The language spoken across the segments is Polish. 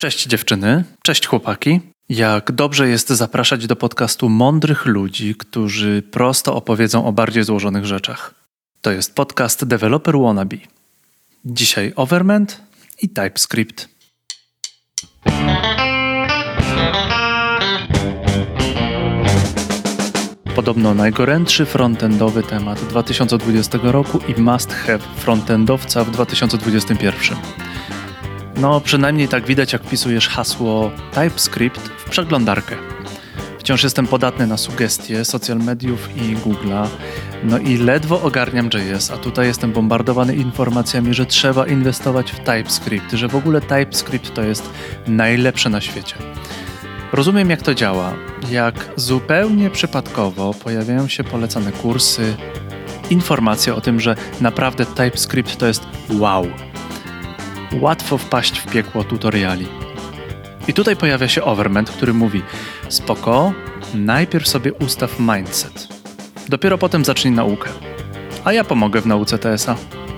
Cześć dziewczyny, cześć chłopaki. Jak dobrze jest zapraszać do podcastu mądrych ludzi, którzy prosto opowiedzą o bardziej złożonych rzeczach. To jest podcast Developer Wannabe. Dzisiaj Overment i TypeScript. Podobno najgorętszy frontendowy temat 2020 roku i must have frontendowca w 2021. No, przynajmniej tak widać, jak wpisujesz hasło TypeScript w przeglądarkę. Wciąż jestem podatny na sugestie social mediów i Google'a. No i ledwo ogarniam JS, a tutaj jestem bombardowany informacjami, że trzeba inwestować w TypeScript, że w ogóle TypeScript to jest najlepsze na świecie. Rozumiem, jak to działa, jak zupełnie przypadkowo pojawiają się polecane kursy, informacje o tym, że naprawdę TypeScript to jest wow. Łatwo wpaść w piekło tutoriali. I tutaj pojawia się Overment, który mówi: spoko, najpierw sobie ustaw mindset. Dopiero potem zacznij naukę. A ja pomogę w nauce TS-a.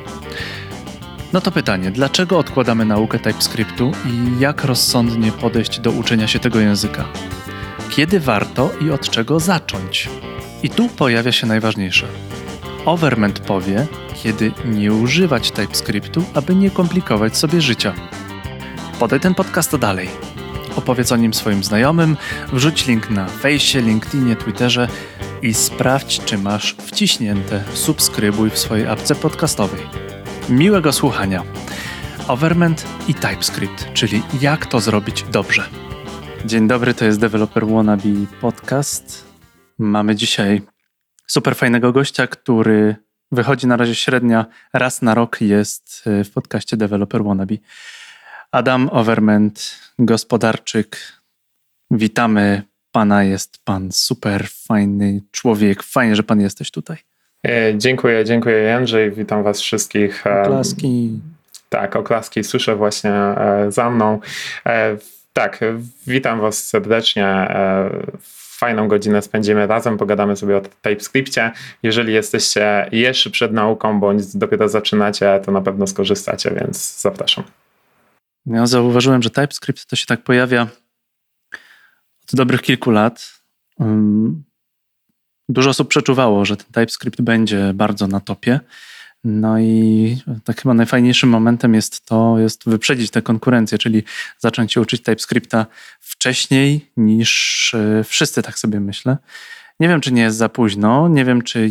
No to pytanie, dlaczego odkładamy naukę TypeScriptu i jak rozsądnie podejść do uczenia się tego języka? Kiedy warto i od czego zacząć? I tu pojawia się najważniejsze. Overment powie, kiedy nie używać TypeScriptu, aby nie komplikować sobie życia. Podaj ten podcast dalej. Opowiedz o nim swoim znajomym, wrzuć link na fejsie, LinkedInie, Twitterze i sprawdź, czy masz wciśnięte subskrybuj w swojej apce podcastowej. Miłego słuchania. Overment i TypeScript, czyli jak to zrobić dobrze. Dzień dobry, to jest Developer Wannabe podcast. Mamy dzisiaj super fajnego gościa, który wychodzi na razie średnio raz na rok, jest w podcaście Developer Wannabe. Adam Overment, gospodarczyk. Witamy pana, jest pan super fajny człowiek. Fajnie, że pan jesteś tutaj. Dziękuję Jędrzej, witam was wszystkich. Oklaski. Tak, oklaski słyszę właśnie za mną. Tak, witam was serdecznie. Fajną godzinę spędzimy razem, pogadamy sobie o TypeScriptie. Jeżeli jesteście jeszcze przed nauką, bądź dopiero zaczynacie, to na pewno skorzystacie, więc zapraszam. Ja zauważyłem, że TypeScript to się tak pojawia od dobrych kilku lat. Dużo osób przeczuwało, że ten TypeScript będzie bardzo na topie. No i tak chyba najfajniejszym momentem jest wyprzedzić tę konkurencję, czyli zacząć się uczyć TypeScripta wcześniej niż wszyscy, tak sobie myślę. Nie wiem, czy nie jest za późno, nie wiem, czy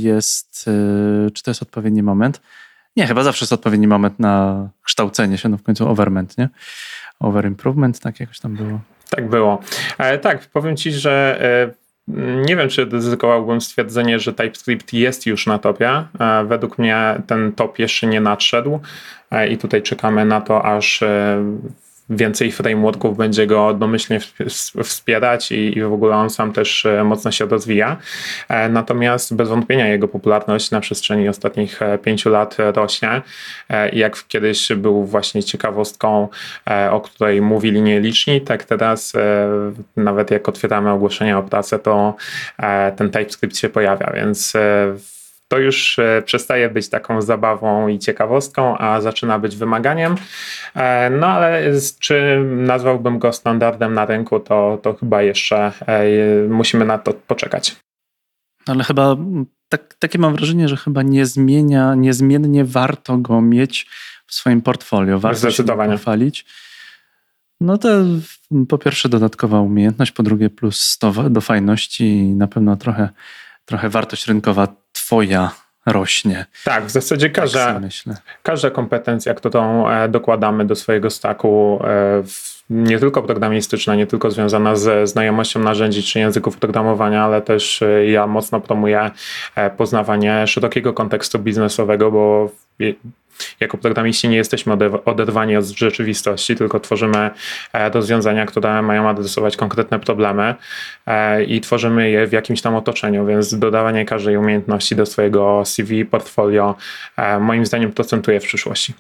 to jest odpowiedni moment. Nie, chyba zawsze jest odpowiedni moment na kształcenie się, no w końcu Overment, nie? Overimprovement, tak jakoś tam było. Tak było. Tak, powiem ci, że nie wiem, czy ryzykowałbym stwierdzenie, że TypeScript jest już na topie. Według mnie ten top jeszcze nie nadszedł i tutaj czekamy na to, aż więcej frameworków będzie go domyślnie wspierać i w ogóle on sam też mocno się rozwija. Natomiast bez wątpienia jego popularność na przestrzeni ostatnich 5 lat rośnie. Jak kiedyś był właśnie ciekawostką, o której mówili nieliczni, tak teraz nawet jak otwieramy ogłoszenia o pracę, to ten TypeScript się pojawia, więc to już przestaje być taką zabawą i ciekawostką, a zaczyna być wymaganiem. No ale czy nazwałbym go standardem na rynku, to chyba jeszcze musimy na to poczekać. Ale chyba takie mam wrażenie, że chyba niezmiennie warto go mieć w swoim portfolio. Warto się pochwalić. No to po pierwsze dodatkowa umiejętność, po drugie plus do fajności i na pewno trochę wartość rynkowa twoja rośnie. Tak, w zasadzie każda kompetencja, którą dokładamy do swojego stacku, nie tylko programistyczna, nie tylko związana ze znajomością narzędzi czy języków programowania, ale też ja mocno promuję poznawanie szerokiego kontekstu biznesowego, bo jako programiści nie jesteśmy oderwani od rzeczywistości, tylko tworzymy rozwiązania, które mają adresować konkretne problemy i tworzymy je w jakimś tam otoczeniu, więc dodawanie każdej umiejętności do swojego CV, portfolio moim zdaniem procentuje w przyszłości.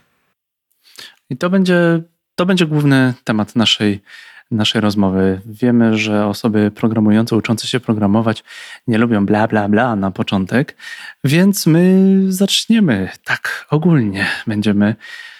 I to będzie główny temat naszej rozmowy. Wiemy, że osoby programujące, uczące się programować nie lubią bla, bla, bla na początek, więc my zaczniemy tak ogólnie. Będziemy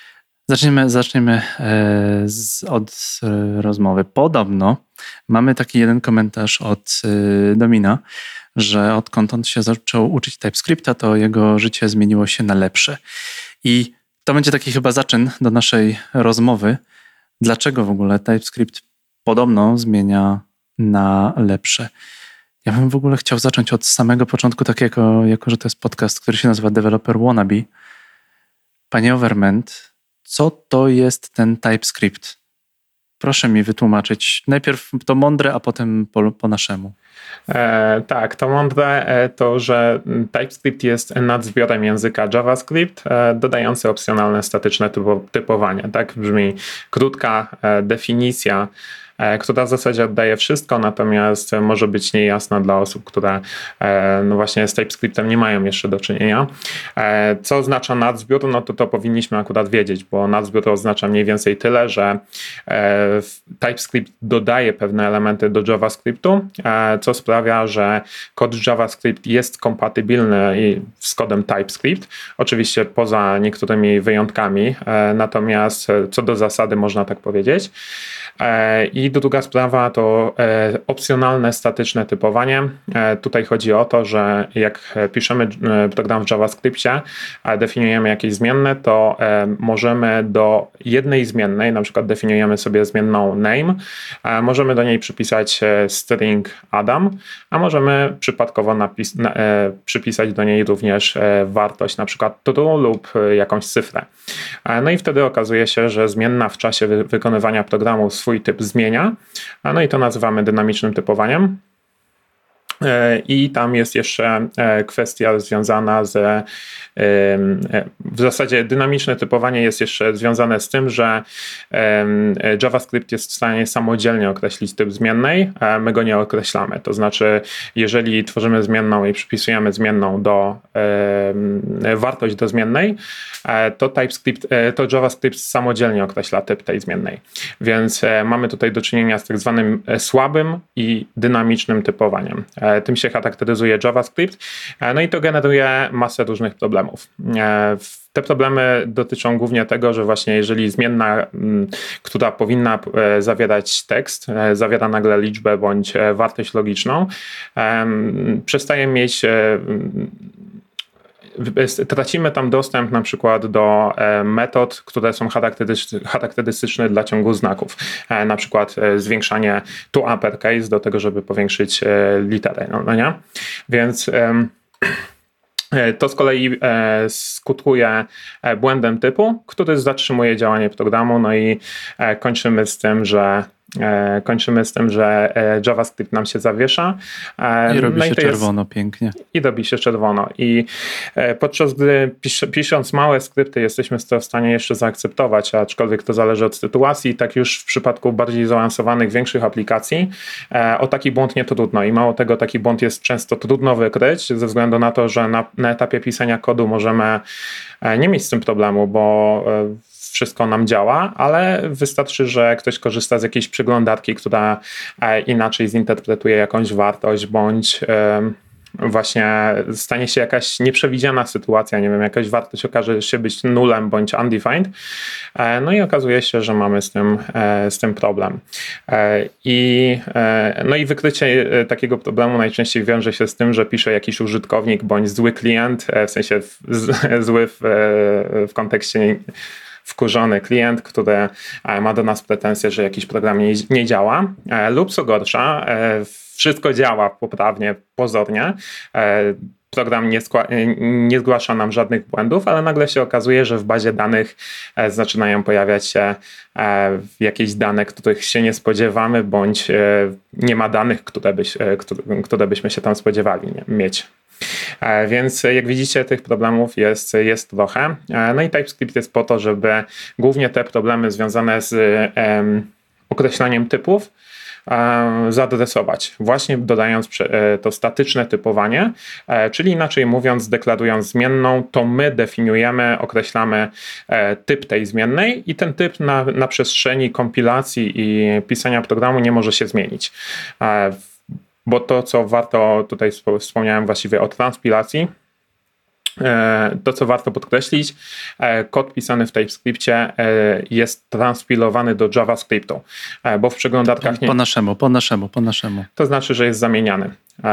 Zaczniemy od rozmowy. Podobno mamy taki jeden komentarz od Domina, że odkąd on się zaczął uczyć TypeScripta, to jego życie zmieniło się na lepsze. I to będzie taki chyba zaczyn do naszej rozmowy. Dlaczego w ogóle TypeScript podobno zmienia na lepsze? Ja bym w ogóle chciał zacząć od samego początku, tak jako że to jest podcast, który się nazywa Developer Wannabe. Panie Overment, co to jest ten TypeScript? Proszę mi wytłumaczyć. Najpierw to mądre, a potem po naszemu. Tak, to mądre to, że TypeScript jest nadzbiorem języka JavaScript, dodający opcjonalne statyczne typowanie. Tak brzmi krótka definicja, która w zasadzie oddaje wszystko, natomiast może być niejasna dla osób, które no właśnie z TypeScriptem nie mają jeszcze do czynienia. Co oznacza nadzbiór? No to powinniśmy akurat wiedzieć, bo nadzbiór oznacza mniej więcej tyle, że TypeScript dodaje pewne elementy do JavaScriptu, co sprawia, że kod JavaScript jest kompatybilny z kodem TypeScript, oczywiście poza niektórymi wyjątkami, natomiast co do zasady można tak powiedzieć. I druga sprawa to opcjonalne statyczne typowanie. Tutaj chodzi o to, że jak piszemy program w JavaScriptie, definiujemy jakieś zmienne, to możemy do jednej zmiennej, na przykład definiujemy sobie zmienną name, możemy do niej przypisać string Adam, a możemy przypadkowo przypisać do niej również wartość, na przykład true lub jakąś cyfrę. No i wtedy okazuje się, że zmienna w czasie wykonywania programu swój typ zmienia, no i to nazywamy dynamicznym typowaniem. I tam jest jeszcze kwestia związana w zasadzie dynamiczne typowanie jest jeszcze związane z tym, że JavaScript jest w stanie samodzielnie określić typ zmiennej, a my go nie określamy. To znaczy, jeżeli tworzymy zmienną i przypisujemy zmienną wartość do zmiennej, to JavaScript samodzielnie określa typ tej zmiennej. Więc mamy tutaj do czynienia z tak zwanym słabym i dynamicznym typowaniem. Tym się charakteryzuje JavaScript, no i to generuje masę różnych problemów. Te problemy dotyczą głównie tego, że właśnie jeżeli zmienna, która powinna zawierać tekst, zawiera nagle liczbę bądź wartość logiczną, przestaje mieć tracimy tam dostęp na przykład do metod, które są charakterystyczne dla ciągu znaków. Na przykład zwiększanie to uppercase do tego, żeby powiększyć literę. No nie? Więc to z kolei skutkuje błędem typu, który zatrzymuje działanie programu, no i kończymy z tym, że JavaScript nam się zawiesza. I robi się czerwono pięknie. I robi się czerwono. I podczas gdy pisząc małe skrypty jesteśmy to w stanie jeszcze zaakceptować, aczkolwiek to zależy od sytuacji, tak już w przypadku bardziej zaawansowanych, większych aplikacji o taki błąd nie trudno. I mało tego, taki błąd jest często trudno wykryć ze względu na to, że na etapie pisania kodu możemy nie mieć z tym problemu, bo wszystko nam działa, ale wystarczy, że ktoś korzysta z jakiejś przeglądarki, która inaczej zinterpretuje jakąś wartość, bądź właśnie stanie się jakaś nieprzewidziana sytuacja, nie wiem, jakaś wartość okaże się być nulem bądź undefined, no i okazuje się, że mamy z tym problem. No i wykrycie takiego problemu najczęściej wiąże się z tym, że pisze jakiś użytkownik bądź zły klient, w sensie zły w kontekście wkurzony klient, który ma do nas pretensje, że jakiś program nie działa, lub co gorsza, wszystko działa poprawnie, pozornie, program nie zgłasza nam żadnych błędów, ale nagle się okazuje, że w bazie danych zaczynają pojawiać się jakieś dane, których się nie spodziewamy, bądź nie ma danych, które byśmy się tam spodziewali mieć. Więc jak widzicie, tych problemów jest trochę. No i TypeScript jest po to, żeby głównie te problemy związane z określaniem typów zaadresować, właśnie dodając to statyczne typowanie, czyli inaczej mówiąc, deklarując zmienną, to my definiujemy, określamy typ tej zmiennej i ten typ na przestrzeni kompilacji i pisania programu nie może się zmienić. Bo to, co warto, tutaj wspomniałem właściwie o transpilacji, To, co warto podkreślić, kod pisany w TypeScriptie jest transpilowany do JavaScriptu, bo w przeglądarkach nie... Po naszemu. To znaczy, że jest zamieniany,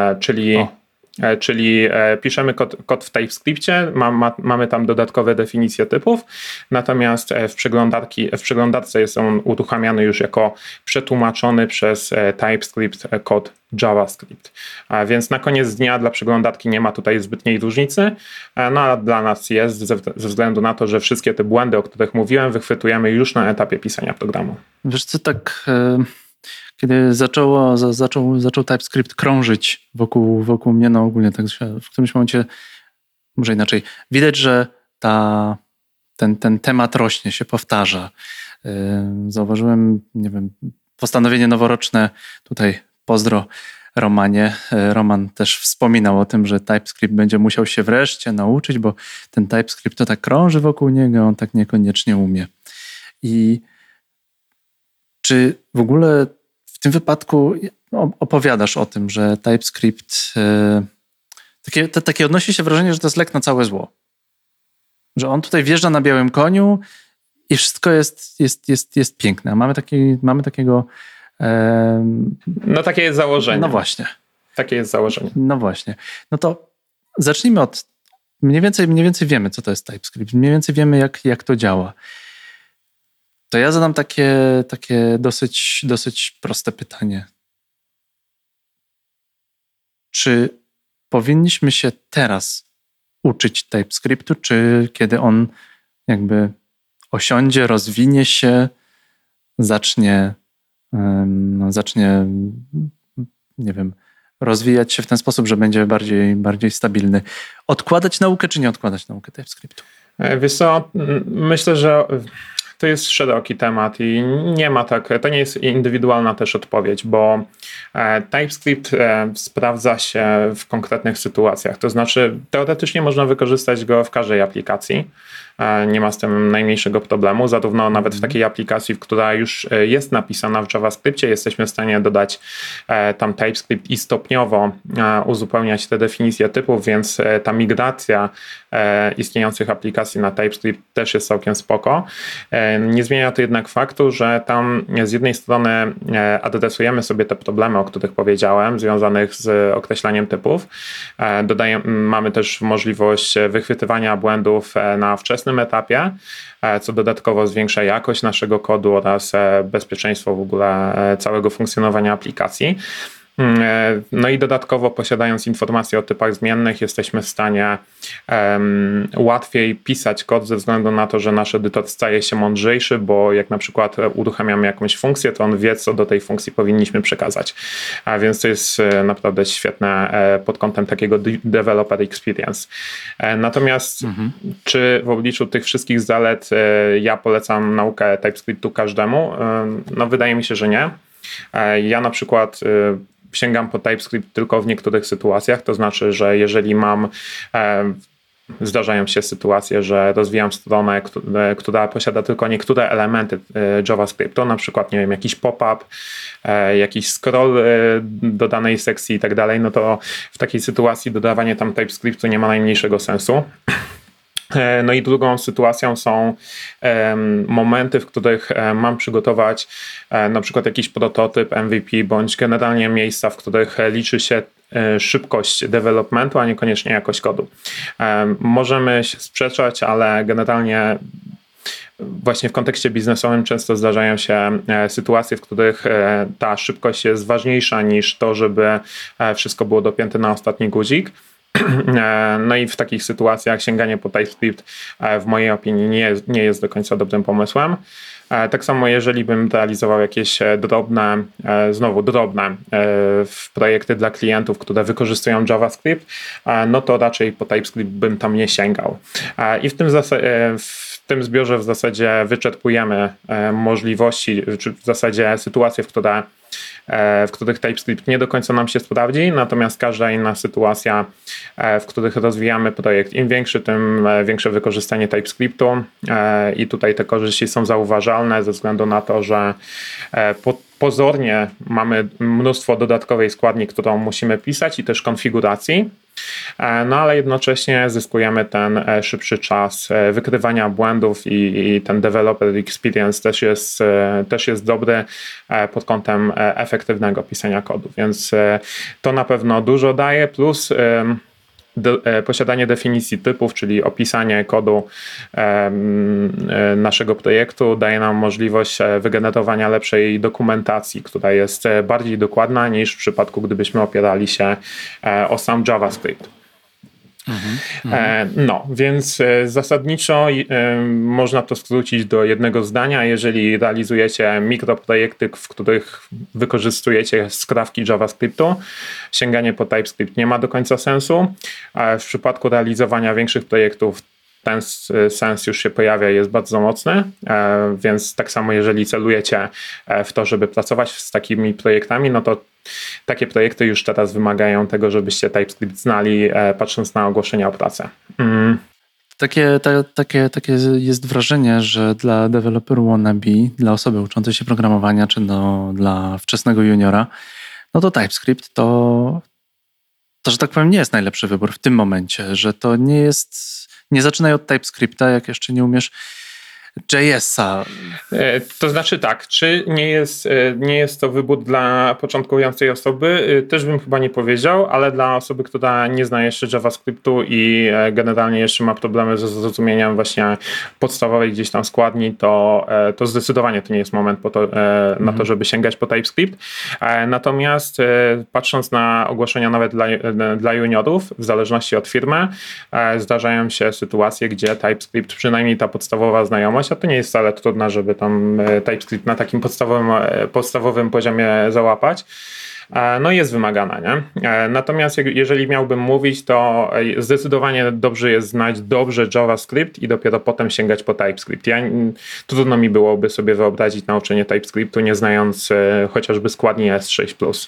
czyli piszemy kod w TypeScriptie, mamy tam dodatkowe definicje typów, natomiast w przeglądarce jest on uruchamiany już jako przetłumaczony przez TypeScript kod JavaScript. Więc na koniec dnia dla przeglądarki nie ma tutaj zbytniej różnicy, no a dla nas jest ze względu na to, że wszystkie te błędy, o których mówiłem, wychwytujemy już na etapie pisania programu. Wiesz co, tak... Kiedy zaczął TypeScript krążyć wokół mnie, no ogólnie tak w którymś momencie, może inaczej, widać, że ten temat rośnie, się powtarza. Zauważyłem, nie wiem, postanowienie noworoczne, tutaj pozdro Romanie. Roman też wspominał o tym, że TypeScript będzie musiał się wreszcie nauczyć, bo ten TypeScript to tak krąży wokół niego, on tak niekoniecznie umie. I czy w ogóle w tym wypadku opowiadasz o tym, że TypeScript takie odnosi się wrażenie, że to jest lek na całe zło. Że on tutaj wjeżdża na białym koniu i wszystko jest piękne. Mamy takiego... No takie jest założenie. No właśnie. Takie jest założenie. No właśnie. No to zacznijmy od... Mniej więcej wiemy, co to jest TypeScript. Mniej więcej wiemy, jak to działa. To ja zadam takie dosyć proste pytanie. Czy powinniśmy się teraz uczyć TypeScriptu, czy kiedy on jakby osiądzie, rozwinie się, zacznie nie wiem, rozwijać się w ten sposób, że będzie bardziej stabilny. Odkładać naukę, czy nie odkładać naukę TypeScriptu? Wiesz co, myślę, że to jest szeroki temat i to nie jest indywidualna też odpowiedź, bo TypeScript sprawdza się w konkretnych sytuacjach. To znaczy teoretycznie można wykorzystać go w każdej aplikacji. Nie ma z tym najmniejszego problemu. Zarówno nawet w takiej aplikacji, która już jest napisana w JavaScriptie, jesteśmy w stanie dodać tam TypeScript i stopniowo uzupełniać te definicje typów, więc ta migracja istniejących aplikacji na TypeScript też jest całkiem spoko. Nie zmienia to jednak faktu, że tam z jednej strony adresujemy sobie te problemy, o których powiedziałem, związanych z określaniem typów. Mamy też możliwość wychwytywania błędów na wczesnym etapie, co dodatkowo zwiększa jakość naszego kodu oraz bezpieczeństwo w ogóle całego funkcjonowania aplikacji. No i dodatkowo posiadając informacje o typach zmiennych jesteśmy w stanie łatwiej pisać kod ze względu na to, że nasz edytor staje się mądrzejszy, bo jak na przykład uruchamiamy jakąś funkcję, to on wie, co do tej funkcji powinniśmy przekazać. A więc to jest naprawdę świetne pod kątem takiego developer experience. Natomiast czy w obliczu tych wszystkich zalet ja polecam naukę TypeScriptu każdemu? No wydaje mi się, że nie. Ja na przykład sięgam po TypeScript tylko w niektórych sytuacjach, to znaczy, że jeżeli zdarzają się sytuacje, że rozwijam stronę, która posiada tylko niektóre elementy JavaScriptu, na przykład, nie wiem, jakiś pop-up, jakiś scroll do danej sekcji i tak dalej, no to w takiej sytuacji dodawanie tam TypeScriptu nie ma najmniejszego sensu. No i drugą sytuacją są momenty, w których mam przygotować na przykład jakiś prototyp MVP, bądź generalnie miejsca, w których liczy się szybkość developmentu, a niekoniecznie jakość kodu. Możemy się sprzeczać, ale generalnie właśnie w kontekście biznesowym często zdarzają się sytuacje, w których ta szybkość jest ważniejsza niż to, żeby wszystko było dopięte na ostatni guzik. No i w takich sytuacjach sięganie po TypeScript w mojej opinii nie jest do końca dobrym pomysłem. Tak samo jeżeli bym realizował jakieś drobne projekty dla klientów, które wykorzystują JavaScript, no to raczej po TypeScript bym tam nie sięgał. I w tym zbiorze w zasadzie wyczerpujemy możliwości, czy w zasadzie sytuacje, w których TypeScript nie do końca nam się sprawdzi, natomiast każda inna sytuacja, w których rozwijamy projekt, im większy, tym większe wykorzystanie TypeScriptu i tutaj te korzyści są zauważalne ze względu na to, że pozornie mamy mnóstwo dodatkowej składni, którą musimy pisać i też konfiguracji, No ale jednocześnie zyskujemy ten szybszy czas wykrywania błędów i ten developer experience też jest dobry pod kątem efektywnego pisania kodu, więc to na pewno dużo daje, plus posiadanie definicji typów, czyli opisanie kodu naszego projektu daje nam możliwość wygenerowania lepszej dokumentacji, która jest bardziej dokładna niż w przypadku, gdybyśmy opierali się o sam JavaScript. No, więc zasadniczo można to skrócić do jednego zdania. Jeżeli realizujecie mikroprojekty, w których wykorzystujecie skrawki JavaScriptu, sięganie po TypeScript nie ma do końca sensu. W przypadku realizowania większych projektów ten sens już się pojawia i jest bardzo mocny, więc tak samo jeżeli celujecie w to, żeby pracować z takimi projektami, no to takie projekty już teraz wymagają tego, żebyście TypeScript znali, patrząc na ogłoszenia o pracę. Takie jest wrażenie, że dla developer wannabe, dla osoby uczącej się programowania, czy dla wczesnego juniora, no to TypeScript to, że tak powiem, nie jest najlepszy wybór w tym momencie, że to nie zaczynaj od TypeScripta, jak jeszcze nie umiesz JS-a. To znaczy tak, czy nie jest to wybór dla początkującej osoby? Też bym chyba nie powiedział, ale dla osoby, która nie zna jeszcze JavaScriptu i generalnie jeszcze ma problemy ze zrozumieniem właśnie podstawowej gdzieś tam składni, to zdecydowanie to nie jest moment na to, żeby sięgać po TypeScript. Natomiast patrząc na ogłoszenia nawet dla juniorów, w zależności od firmy, zdarzają się sytuacje, gdzie TypeScript, przynajmniej ta podstawowa znajomość, a to nie jest wcale trudne, żeby tam TypeScript na takim podstawowym poziomie załapać, no jest wymagana, nie? Natomiast jeżeli miałbym mówić, to zdecydowanie dobrze jest znać dobrze JavaScript i dopiero potem sięgać po TypeScript. Trudno mi byłoby sobie wyobrazić nauczenie TypeScriptu, nie znając chociażby składni S6+.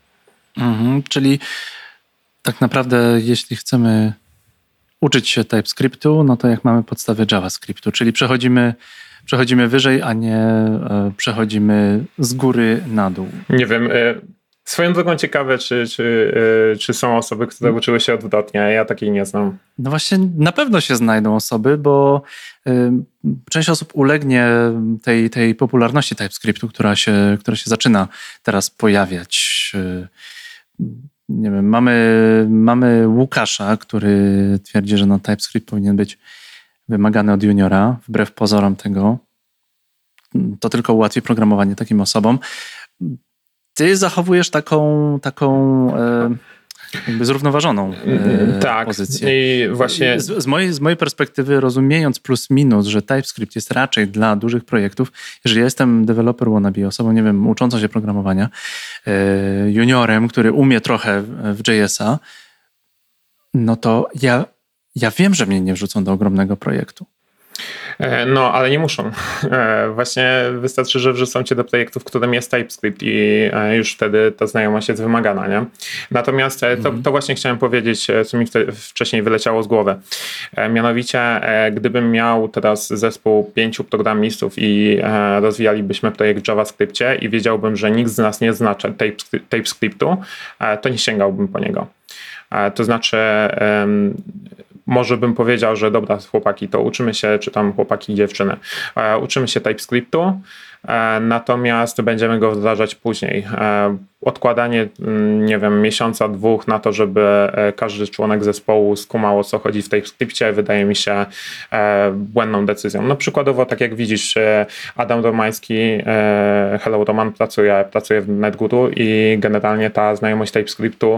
Czyli tak naprawdę, jeśli chcemy uczyć się TypeScriptu, no to jak mamy podstawy JavaScriptu, czyli przechodzimy wyżej, a nie przechodzimy z góry na dół. Nie wiem, swoją drogą ciekawe, czy są osoby, które uczyły się odwrotnie, ja takiej nie znam. No właśnie, na pewno się znajdą osoby, bo część osób ulegnie tej popularności TypeScriptu, która się zaczyna teraz pojawiać. Nie wiem, mamy Łukasza, który twierdzi, że TypeScript powinien być wymagany od juniora. Wbrew pozorom tego, to tylko ułatwi programowanie takim osobom. Ty zachowujesz taką jakby zrównoważoną tak, pozycję. I właśnie z mojej perspektywy, rozumiejąc plus minus, że TypeScript jest raczej dla dużych projektów, jeżeli ja jestem developer wannabe, osobą, nie wiem, uczącą się programowania, juniorem, który umie trochę w JS-a, no to ja wiem, że mnie nie wrzucą do ogromnego projektu. No, ale nie muszą. Właśnie wystarczy, że wrzucą cię do projektu, w którym jest TypeScript i już wtedy ta znajomość jest wymagana, nie? Natomiast to właśnie chciałem powiedzieć, co mi wcześniej wyleciało z głowy. Mianowicie, gdybym miał teraz zespół 5 programistów i rozwijalibyśmy projekt w JavaScriptie i wiedziałbym, że nikt z nas nie zna TypeScriptu, to nie sięgałbym po niego. To znaczy może bym powiedział, że dobra, chłopaki, to uczymy się, czy tam chłopaki i dziewczyny, uczymy się TypeScriptu, natomiast będziemy go wdrażać później. Odkładanie, nie wiem, miesiąca, 2 na to, żeby każdy członek zespołu skumał, o co chodzi w TypeScriptie, wydaje mi się błędną decyzją. No przykładowo, tak jak widzisz, Adam Romański, Hello Roman, pracuje w NetGuru i generalnie ta znajomość TypeScriptu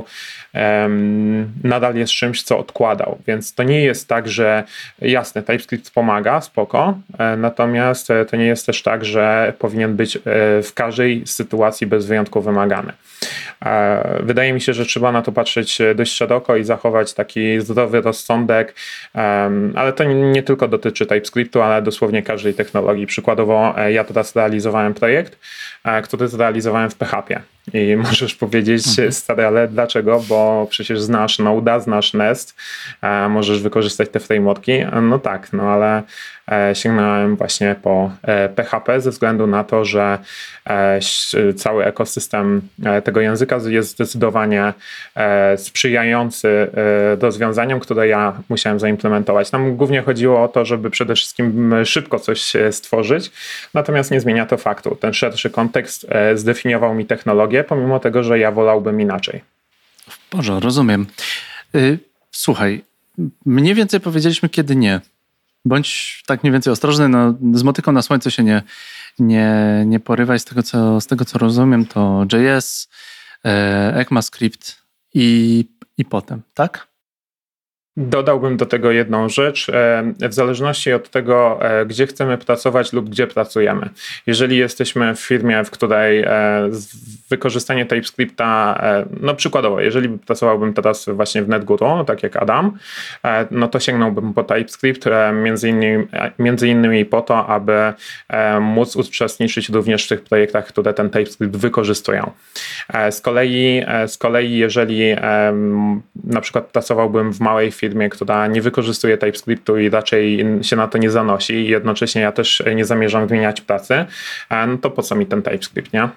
nadal jest czymś, co odkładał, więc to nie jest tak, że jasne, TypeScript pomaga, spoko, natomiast to nie jest też tak, że powinien być w każdej sytuacji bez wyjątku wymagany. Wydaje mi się, że trzeba na to patrzeć dość szeroko i zachować taki zdrowy rozsądek, ale to nie tylko dotyczy TypeScriptu, ale dosłownie każdej technologii. Przykładowo ja teraz realizowałem projekt, który zrealizowałem w PHP. I możesz powiedzieć, stary, ale dlaczego? Bo przecież znasz Node'a, znasz Nest, możesz wykorzystać te frameworki. No tak, no ale sięgnąłem właśnie po PHP ze względu na to, że cały ekosystem tego języka jest zdecydowanie sprzyjający rozwiązaniom, które ja musiałem zaimplementować. Nam głównie chodziło o to, żeby przede wszystkim szybko coś stworzyć, natomiast nie zmienia to faktu. Ten szerszy kontekst zdefiniował mi technologię, pomimo tego, że ja wolałbym inaczej. Boże, rozumiem. Słuchaj, mniej więcej powiedzieliśmy, kiedy nie. Bądź tak mniej więcej ostrożny, no, z motyką na słońce się nie porywaj. Z tego, co rozumiem, to JS, ECMAScript i potem, tak? Dodałbym do tego jedną rzecz, w zależności od tego, gdzie chcemy pracować lub gdzie pracujemy. Jeżeli jesteśmy w firmie, w której wykorzystanie TypeScripta, no przykładowo, jeżeli pracowałbym teraz właśnie w NetGuru, tak jak Adam, no to sięgnąłbym po TypeScript, między innymi po to, aby móc uczestniczyć również w tych projektach, które ten TypeScript wykorzystują. Z kolei jeżeli na przykład pracowałbym w małej firmie, która nie wykorzystuje TypeScriptu i raczej się na to nie zanosi i jednocześnie ja też nie zamierzam zmieniać pracy, no to po co mi ten TypeScript, nie?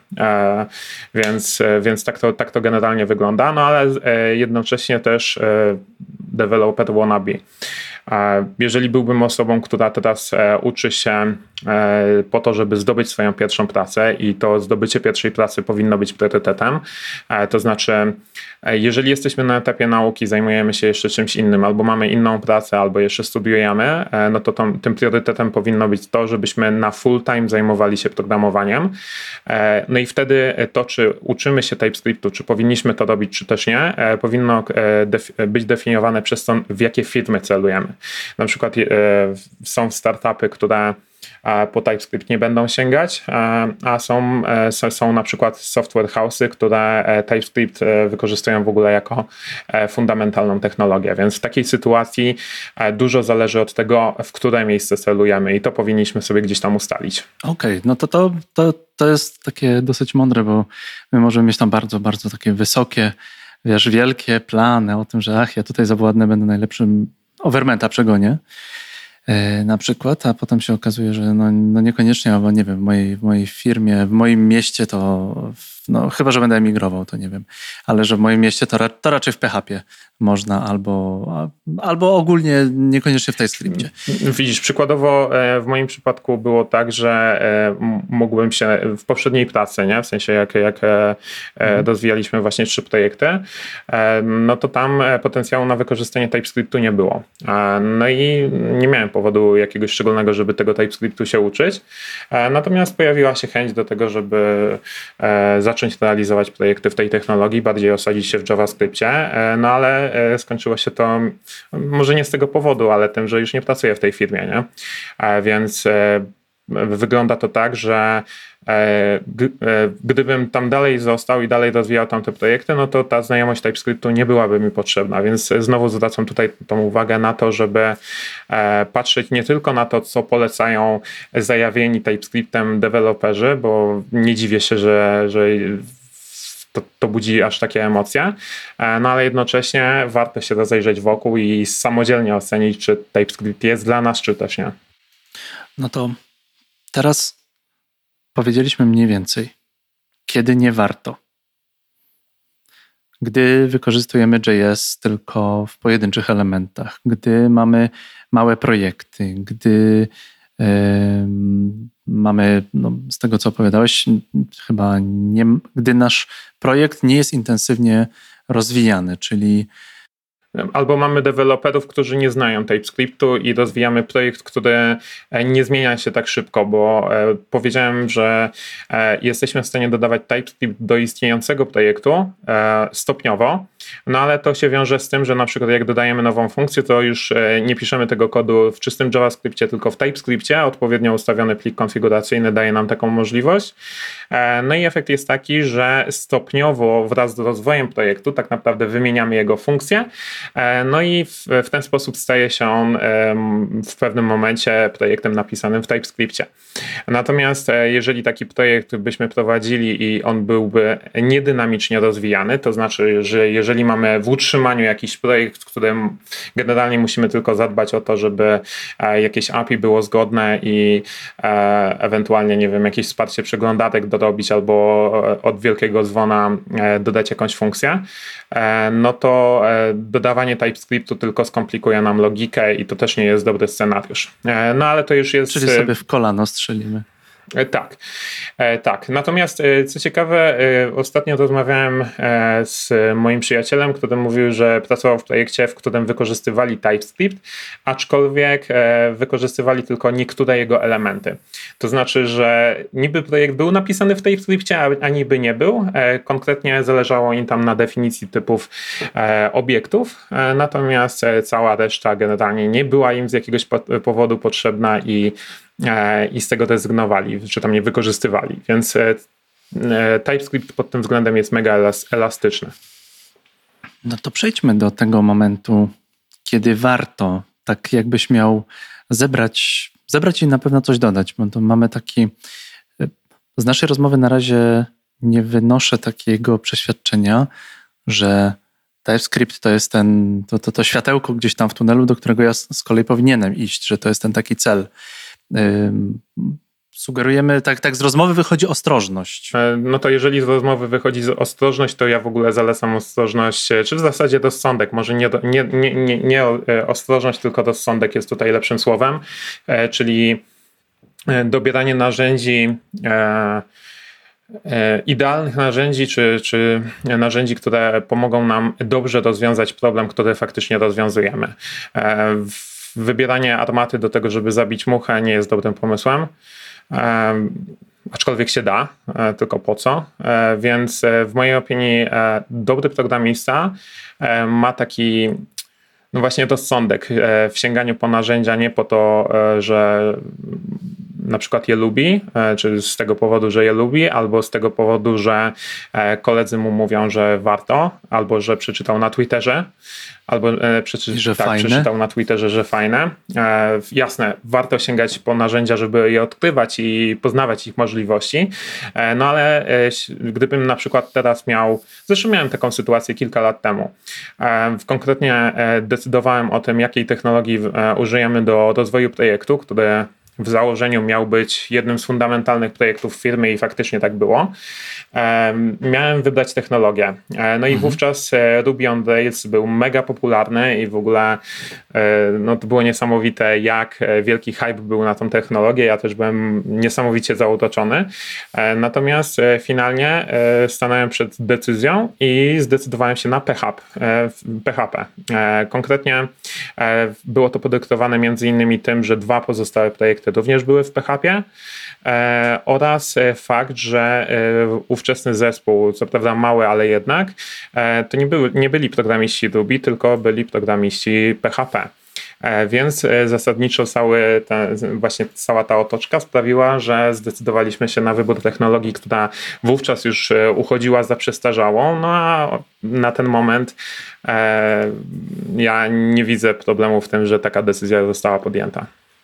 Więc tak to generalnie wygląda, no ale jednocześnie też developer wannabe. Jeżeli byłbym osobą, która teraz uczy się po to, żeby zdobyć swoją pierwszą pracę i to zdobycie pierwszej pracy powinno być priorytetem, to znaczy jeżeli jesteśmy na etapie nauki, zajmujemy się jeszcze czymś innym, albo mamy inną pracę, albo jeszcze studiujemy, no to tym priorytetem powinno być to, żebyśmy na full time zajmowali się programowaniem. No i wtedy to, czy uczymy się TypeScriptu, czy powinniśmy to robić, czy też nie, powinno być definiowane przez to, w jakie firmy celujemy. Na przykład są startupy, które po TypeScript nie będą sięgać, a są na przykład software house'y, które TypeScript wykorzystują w ogóle jako fundamentalną technologię, więc w takiej sytuacji dużo zależy od tego, w które miejsce celujemy i to powinniśmy sobie gdzieś tam ustalić. Okej, no to jest takie dosyć mądre, bo my możemy mieć tam bardzo, bardzo takie wysokie, wielkie plany o tym, że ja tutaj zawładnę, będę najlepszym, Overmenta przegonię. Na przykład, a potem się okazuje, że no niekoniecznie, albo nie wiem, w mojej firmie, w moim mieście to, no chyba, że będę emigrował, to nie wiem, ale że w moim mieście to raczej w PHP można, albo ogólnie niekoniecznie w TypeScriptie. Widzisz, przykładowo w moim przypadku było tak, że mógłbym się w poprzedniej pracy, nie? W sensie jak rozwijaliśmy właśnie 3 projekty, no to tam potencjału na wykorzystanie TypeScriptu nie było. No i nie miałem powodu jakiegoś szczególnego, żeby tego TypeScriptu się uczyć. Natomiast pojawiła się chęć do tego, żeby zacząć realizować projekty w tej technologii, bardziej osadzić się w JavaScriptie, no ale skończyło się to może nie z tego powodu, ale tym, że już nie pracuję w tej firmie, nie? Więc wygląda to tak, że gdybym tam dalej został i dalej rozwijał tamte projekty, no to ta znajomość TypeScriptu nie byłaby mi potrzebna, więc znowu zwracam tutaj tą uwagę na to, żeby patrzeć nie tylko na to, co polecają zajawieni TypeScriptem deweloperzy, bo nie dziwię się, że to budzi aż takie emocje, no ale jednocześnie warto się rozejrzeć wokół i samodzielnie ocenić, czy TypeScript jest dla nas, czy też nie. No to teraz powiedzieliśmy mniej więcej, kiedy nie warto. Gdy wykorzystujemy JS tylko w pojedynczych elementach, gdy mamy małe projekty, gdy mamy, no, z tego co opowiadałeś, chyba gdy nasz projekt nie jest intensywnie rozwijany, czyli albo mamy deweloperów, którzy nie znają TypeScriptu i rozwijamy projekt, który nie zmienia się tak szybko, bo powiedziałem, że jesteśmy w stanie dodawać TypeScript do istniejącego projektu stopniowo, no ale to się wiąże z tym, że na przykład jak dodajemy nową funkcję, to już nie piszemy tego kodu w czystym JavaScriptie, tylko w TypeScriptie, odpowiednio ustawiony plik konfiguracyjny daje nam taką możliwość. No i efekt jest taki, że stopniowo wraz z rozwojem projektu tak naprawdę wymieniamy jego funkcje, No i w ten sposób staje się on w pewnym momencie projektem napisanym w TypeScriptie. Natomiast jeżeli taki projekt byśmy prowadzili i on byłby niedynamicznie rozwijany, to znaczy, że jeżeli mamy w utrzymaniu jakiś projekt, w którym generalnie musimy tylko zadbać o to, żeby jakieś API było zgodne i ewentualnie, nie wiem, jakieś wsparcie przeglądarek dorobić albo od wielkiego dzwona dodać jakąś funkcję, no to dodawanie TypeScriptu tylko skomplikuje nam logikę i to też nie jest dobry scenariusz. No ale to już jest... Czyli sobie w kolano strzelimy. Tak, tak. Natomiast co ciekawe, ostatnio rozmawiałem z moim przyjacielem, który mówił, że pracował w projekcie, w którym wykorzystywali TypeScript, aczkolwiek wykorzystywali tylko niektóre jego elementy. To znaczy, że niby projekt był napisany w TypeScriptie, a niby nie był. Konkretnie zależało im tam na definicji typów obiektów, natomiast cała reszta generalnie nie była im z jakiegoś powodu potrzebna i z tego rezygnowali, czy tam nie wykorzystywali. Więc TypeScript pod tym względem jest mega elastyczny. No to przejdźmy do tego momentu, kiedy warto, tak jakbyś miał zebrać i na pewno coś dodać, bo to mamy taki... Z naszej rozmowy na razie nie wynoszę takiego przeświadczenia, że TypeScript to jest to światełko gdzieś tam w tunelu, do którego ja z kolei powinienem iść, że to jest ten taki cel. Sugerujemy, tak z rozmowy wychodzi ostrożność. No to jeżeli z rozmowy wychodzi ostrożność, to ja w ogóle zalecam ostrożność, czy w zasadzie rozsądek, może nie ostrożność, tylko rozsądek jest tutaj lepszym słowem, czyli dobieranie narzędzi, idealnych narzędzi, czy narzędzi, które pomogą nam dobrze rozwiązać problem, który faktycznie rozwiązujemy. Wybieranie armaty do tego, żeby zabić muchę, nie jest dobrym pomysłem. Aczkolwiek się da, tylko po co? Więc w mojej opinii dobry programista ma taki no właśnie rozsądek w sięganiu po narzędzia nie po to, że na przykład je lubi, czy z tego powodu, że je lubi, albo z tego powodu, że koledzy mu mówią, że warto, albo że przeczytał na Twitterze, albo przeczytał na Twitterze, że fajne. Jasne, warto sięgać po narzędzia, żeby je odkrywać i poznawać ich możliwości, no ale gdybym na przykład teraz zresztą miałem taką sytuację kilka lat temu, konkretnie decydowałem o tym, jakiej technologii użyjemy do rozwoju projektu, który w założeniu miał być jednym z fundamentalnych projektów firmy i faktycznie tak było. Miałem wybrać technologię. No i wówczas Ruby on Rails był mega popularny i w ogóle no to było niesamowite, jak wielki hype był na tą technologię. Ja też byłem niesamowicie zauroczony. Natomiast finalnie stanąłem przed decyzją i zdecydowałem się na PHP. Konkretnie było to podyktowane między innymi tym, że 2 pozostałe projekty również były w PHP oraz fakt, że ówczesny zespół, co prawda mały, ale jednak, to nie byli programiści Ruby, tylko byli programiści PHP. Więc zasadniczo cała ta otoczka sprawiła, że zdecydowaliśmy się na wybór technologii, która wówczas już uchodziła za przestarzałą, no a na ten moment ja nie widzę problemu w tym, że taka decyzja została podjęta.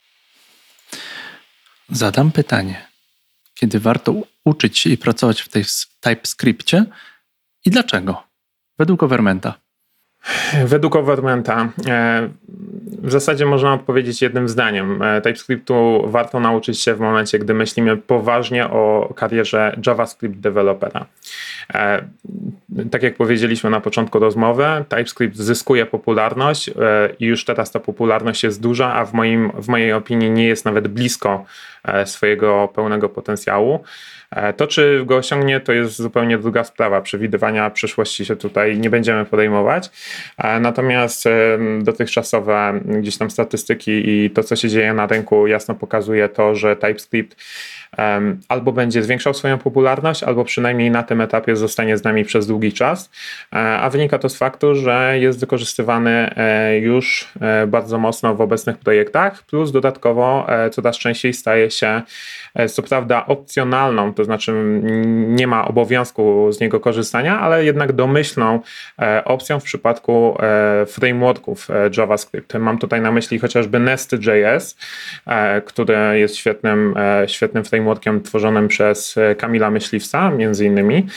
Zadam pytanie. Kiedy warto uczyć się i pracować w TypeScriptie i dlaczego? Według Overmenta. Według Overmenta w zasadzie można odpowiedzieć jednym zdaniem. TypeScriptu warto nauczyć się w momencie, gdy myślimy poważnie o karierze JavaScript dewelopera. Tak jak powiedzieliśmy na początku rozmowy, TypeScript zyskuje popularność i już teraz ta popularność jest duża, a w mojej opinii nie jest nawet blisko swojego pełnego potencjału. To, czy go osiągnie, to jest zupełnie druga sprawa. Przewidywania przyszłości się tutaj nie będziemy podejmować. Natomiast dotychczasowe gdzieś tam statystyki i to, co się dzieje na rynku, jasno pokazuje to, że TypeScript albo będzie zwiększał swoją popularność, albo przynajmniej na tym etapie który zostanie z nami przez długi czas, a wynika to z faktu, że jest wykorzystywany już bardzo mocno w obecnych projektach, plus dodatkowo coraz częściej staje się co prawda opcjonalną, to znaczy nie ma obowiązku z niego korzystania, ale jednak domyślną opcją w przypadku frameworków JavaScript. Mam tutaj na myśli chociażby Nest.js, który jest świetnym frameworkiem tworzonym przez Kamila Myśliwca między innymi.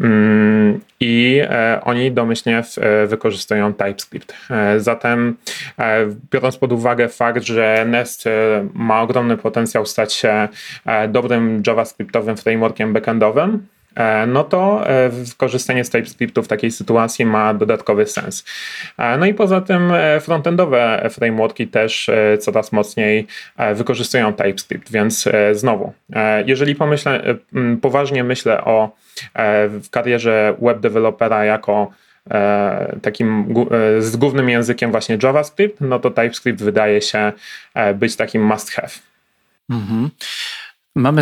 I oni domyślnie wykorzystują TypeScript. Zatem biorąc pod uwagę fakt, że Nest ma ogromny potencjał stać się dobrym JavaScriptowym frameworkiem backendowym, no to korzystanie z TypeScriptu w takiej sytuacji ma dodatkowy sens. No i poza tym frontendowe frameworki też coraz mocniej wykorzystują TypeScript, więc znowu, jeżeli poważnie myślę o w karierze web dewelopera jako takim z głównym językiem właśnie JavaScript, no to TypeScript wydaje się być takim must have. Mhm. Mamy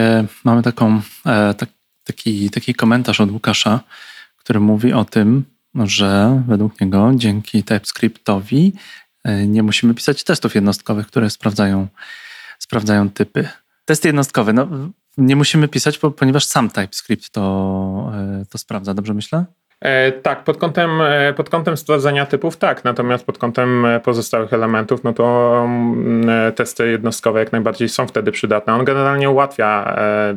taki komentarz od Łukasza, który mówi o tym, że według niego dzięki TypeScriptowi nie musimy pisać testów jednostkowych, które sprawdzają typy. Testy jednostkowe, no nie musimy pisać, ponieważ sam TypeScript to sprawdza, dobrze myślę? Tak, pod kątem sprawdzania typów tak, natomiast pod kątem pozostałych elementów, no to testy jednostkowe jak najbardziej są wtedy przydatne. On generalnie ułatwia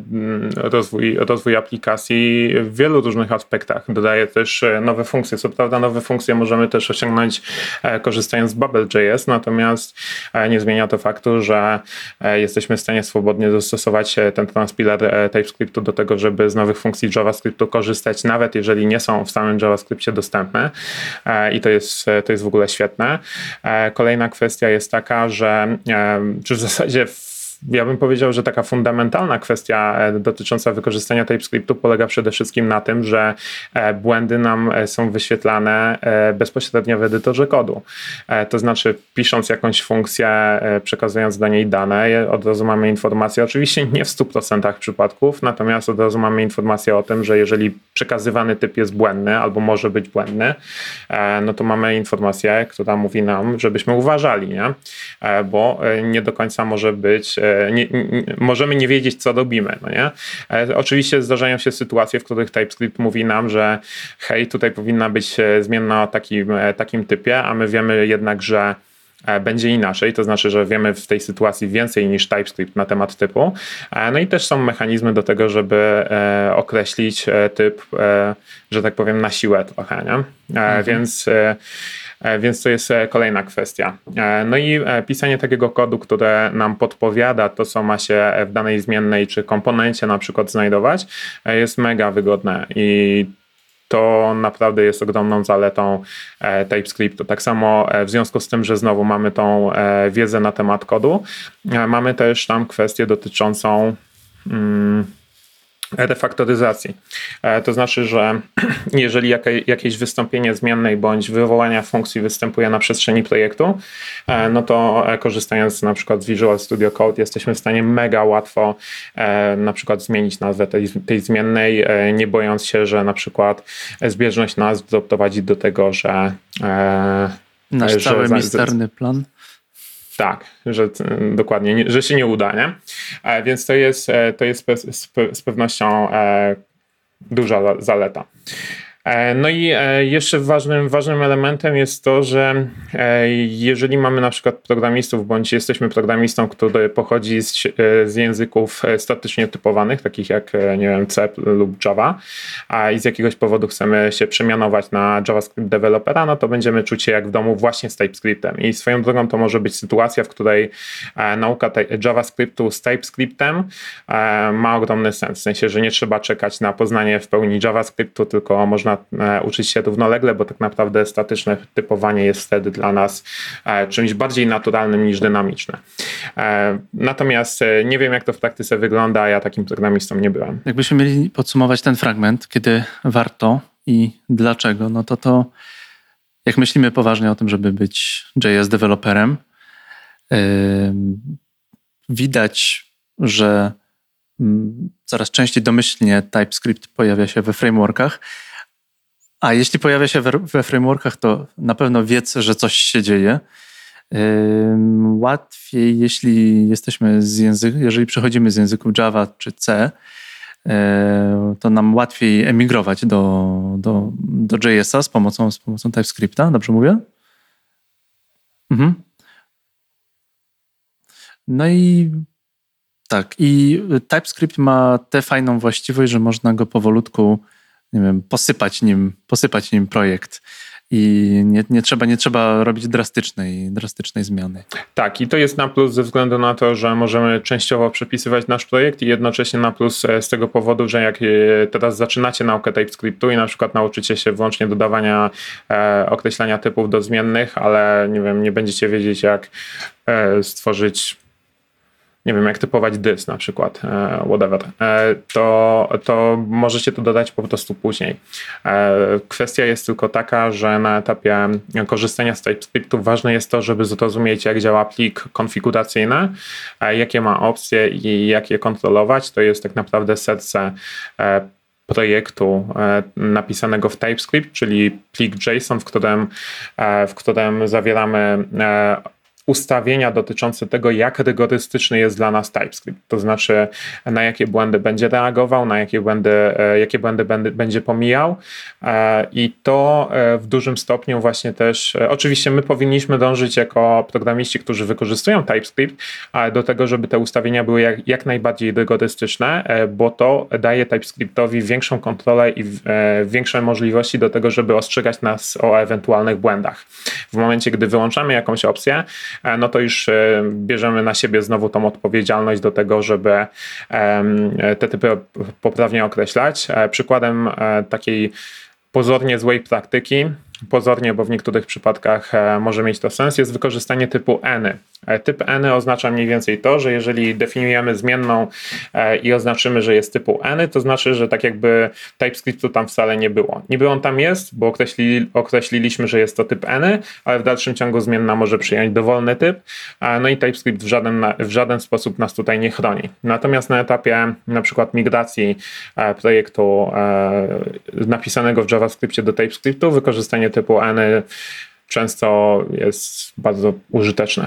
rozwój aplikacji w wielu różnych aspektach. Dodaje też nowe funkcje. Co prawda nowe funkcje możemy też osiągnąć korzystając z Bubble.js, natomiast nie zmienia to faktu, że jesteśmy w stanie swobodnie dostosować ten transpiler TypeScriptu do tego, żeby z nowych funkcji JavaScriptu korzystać, nawet jeżeli nie są w samym JavaScriptie dostępne i to jest w ogóle świetne. Kolejna kwestia jest taka, czy w zasadzie ja bym powiedział, że taka fundamentalna kwestia dotycząca wykorzystania TypeScriptu polega przede wszystkim na tym, że błędy nam są wyświetlane bezpośrednio w edytorze kodu. To znaczy pisząc jakąś funkcję, przekazując do niej dane, od razu mamy informację, oczywiście nie w 100% przypadków, natomiast od razu mamy informację o tym, że jeżeli przekazywany typ jest błędny albo może być błędny, no to mamy informację, która mówi nam, żebyśmy uważali, nie? Bo nie do końca może być możemy nie wiedzieć, co robimy. No nie? Oczywiście zdarzają się sytuacje, w których TypeScript mówi nam, że hej, tutaj powinna być zmienna o takim typie, a my wiemy jednak, że będzie inaczej, to znaczy, że wiemy w tej sytuacji więcej niż TypeScript na temat typu. No i też są mechanizmy do tego, żeby określić typ, że tak powiem, na siłę trochę. Nie? Więc to jest kolejna kwestia. No i pisanie takiego kodu, które nam podpowiada to, co ma się w danej zmiennej czy komponencie na przykład znajdować, jest mega wygodne i to naprawdę jest ogromną zaletą TypeScriptu. Tak samo w związku z tym, że znowu mamy tą wiedzę na temat kodu, mamy też tam kwestię dotyczącą refaktoryzacji. To znaczy, że jeżeli jakieś wystąpienie zmiennej bądź wywołania funkcji występuje na przestrzeni projektu, no to korzystając na przykład z Visual Studio Code jesteśmy w stanie mega łatwo na przykład zmienić nazwę tej zmiennej, nie bojąc się, że na przykład zbieżność nazw doprowadzi do tego, że nasz cały misterny plan. Tak, że dokładnie, że się nie uda, nie? Więc to jest z pewnością duża zaleta. No i jeszcze ważnym elementem jest to, że jeżeli mamy na przykład programistów, bądź jesteśmy programistą, który pochodzi z języków statycznie typowanych, takich jak, nie wiem, C lub Java, i z jakiegoś powodu chcemy się przemianować na JavaScript dewelopera, no to będziemy czuć się jak w domu właśnie z TypeScriptem. I swoją drogą to może być sytuacja, w której nauka JavaScriptu z TypeScriptem ma ogromny sens. W sensie, że nie trzeba czekać na poznanie w pełni JavaScriptu, tylko można uczyć się równolegle, bo tak naprawdę statyczne typowanie jest wtedy dla nas czymś bardziej naturalnym niż dynamiczne. Natomiast nie wiem, jak to w praktyce wygląda, ja takim programistą nie byłem. Jakbyśmy mieli podsumować ten fragment, kiedy warto i dlaczego, no to jak myślimy poważnie o tym, żeby być JS deweloperem, widać, że coraz częściej domyślnie TypeScript pojawia się we frameworkach. A jeśli pojawia się we frameworkach, to na pewno wiedz, że coś się dzieje. Łatwiej, jeżeli przechodzimy z języków Java czy C, to nam łatwiej emigrować do JS-a z pomocą TypeScripta. Dobrze mówię? Mhm. No i tak. I TypeScript ma tę fajną właściwość, że można go powolutku, nie wiem, posypać nim projekt. I nie trzeba robić drastycznej zmiany. Tak, i to jest na plus ze względu na to, że możemy częściowo przepisywać nasz projekt i jednocześnie na plus z tego powodu, że jak teraz zaczynacie naukę TypeScriptu i na przykład nauczycie się wyłącznie dodawania określania typów do zmiennych, ale nie wiem, nie będziecie wiedzieć jak stworzyć, nie wiem, jak typować dys na przykład, whatever, to możecie to dodać po prostu później. Kwestia jest tylko taka, że na etapie korzystania z TypeScriptu ważne jest to, żeby zrozumieć, jak działa plik konfiguracyjny, jakie ma opcje i jak je kontrolować. To jest tak naprawdę serce projektu napisanego w TypeScript, czyli plik JSON, w którym zawieramy ustawienia dotyczące tego, jak rygorystyczny jest dla nas TypeScript. To znaczy, na jakie błędy będzie reagował, na jakie błędy będzie pomijał. I to w dużym stopniu właśnie też, oczywiście my powinniśmy dążyć jako programiści, którzy wykorzystują TypeScript, do tego, żeby te ustawienia były jak najbardziej rygorystyczne, bo to daje TypeScriptowi większą kontrolę i większe możliwości do tego, żeby ostrzegać nas o ewentualnych błędach. W momencie, gdy wyłączamy jakąś opcję, no to już bierzemy na siebie znowu tą odpowiedzialność do tego, żeby te typy poprawnie określać. Przykładem takiej pozornie złej praktyki, bo w niektórych przypadkach może mieć to sens, jest wykorzystanie typu any. Typ any oznacza mniej więcej to, że jeżeli definiujemy zmienną i oznaczymy, że jest typu any, to znaczy, że tak jakby TypeScriptu tam wcale nie było. Niby on tam jest, bo określiliśmy, że jest to typ any, ale w dalszym ciągu zmienna może przyjąć dowolny typ, no i TypeScript w żaden sposób nas tutaj nie chroni. Natomiast na etapie na przykład migracji projektu napisanego w JavaScriptie do TypeScriptu wykorzystanie typu any często jest bardzo użyteczne.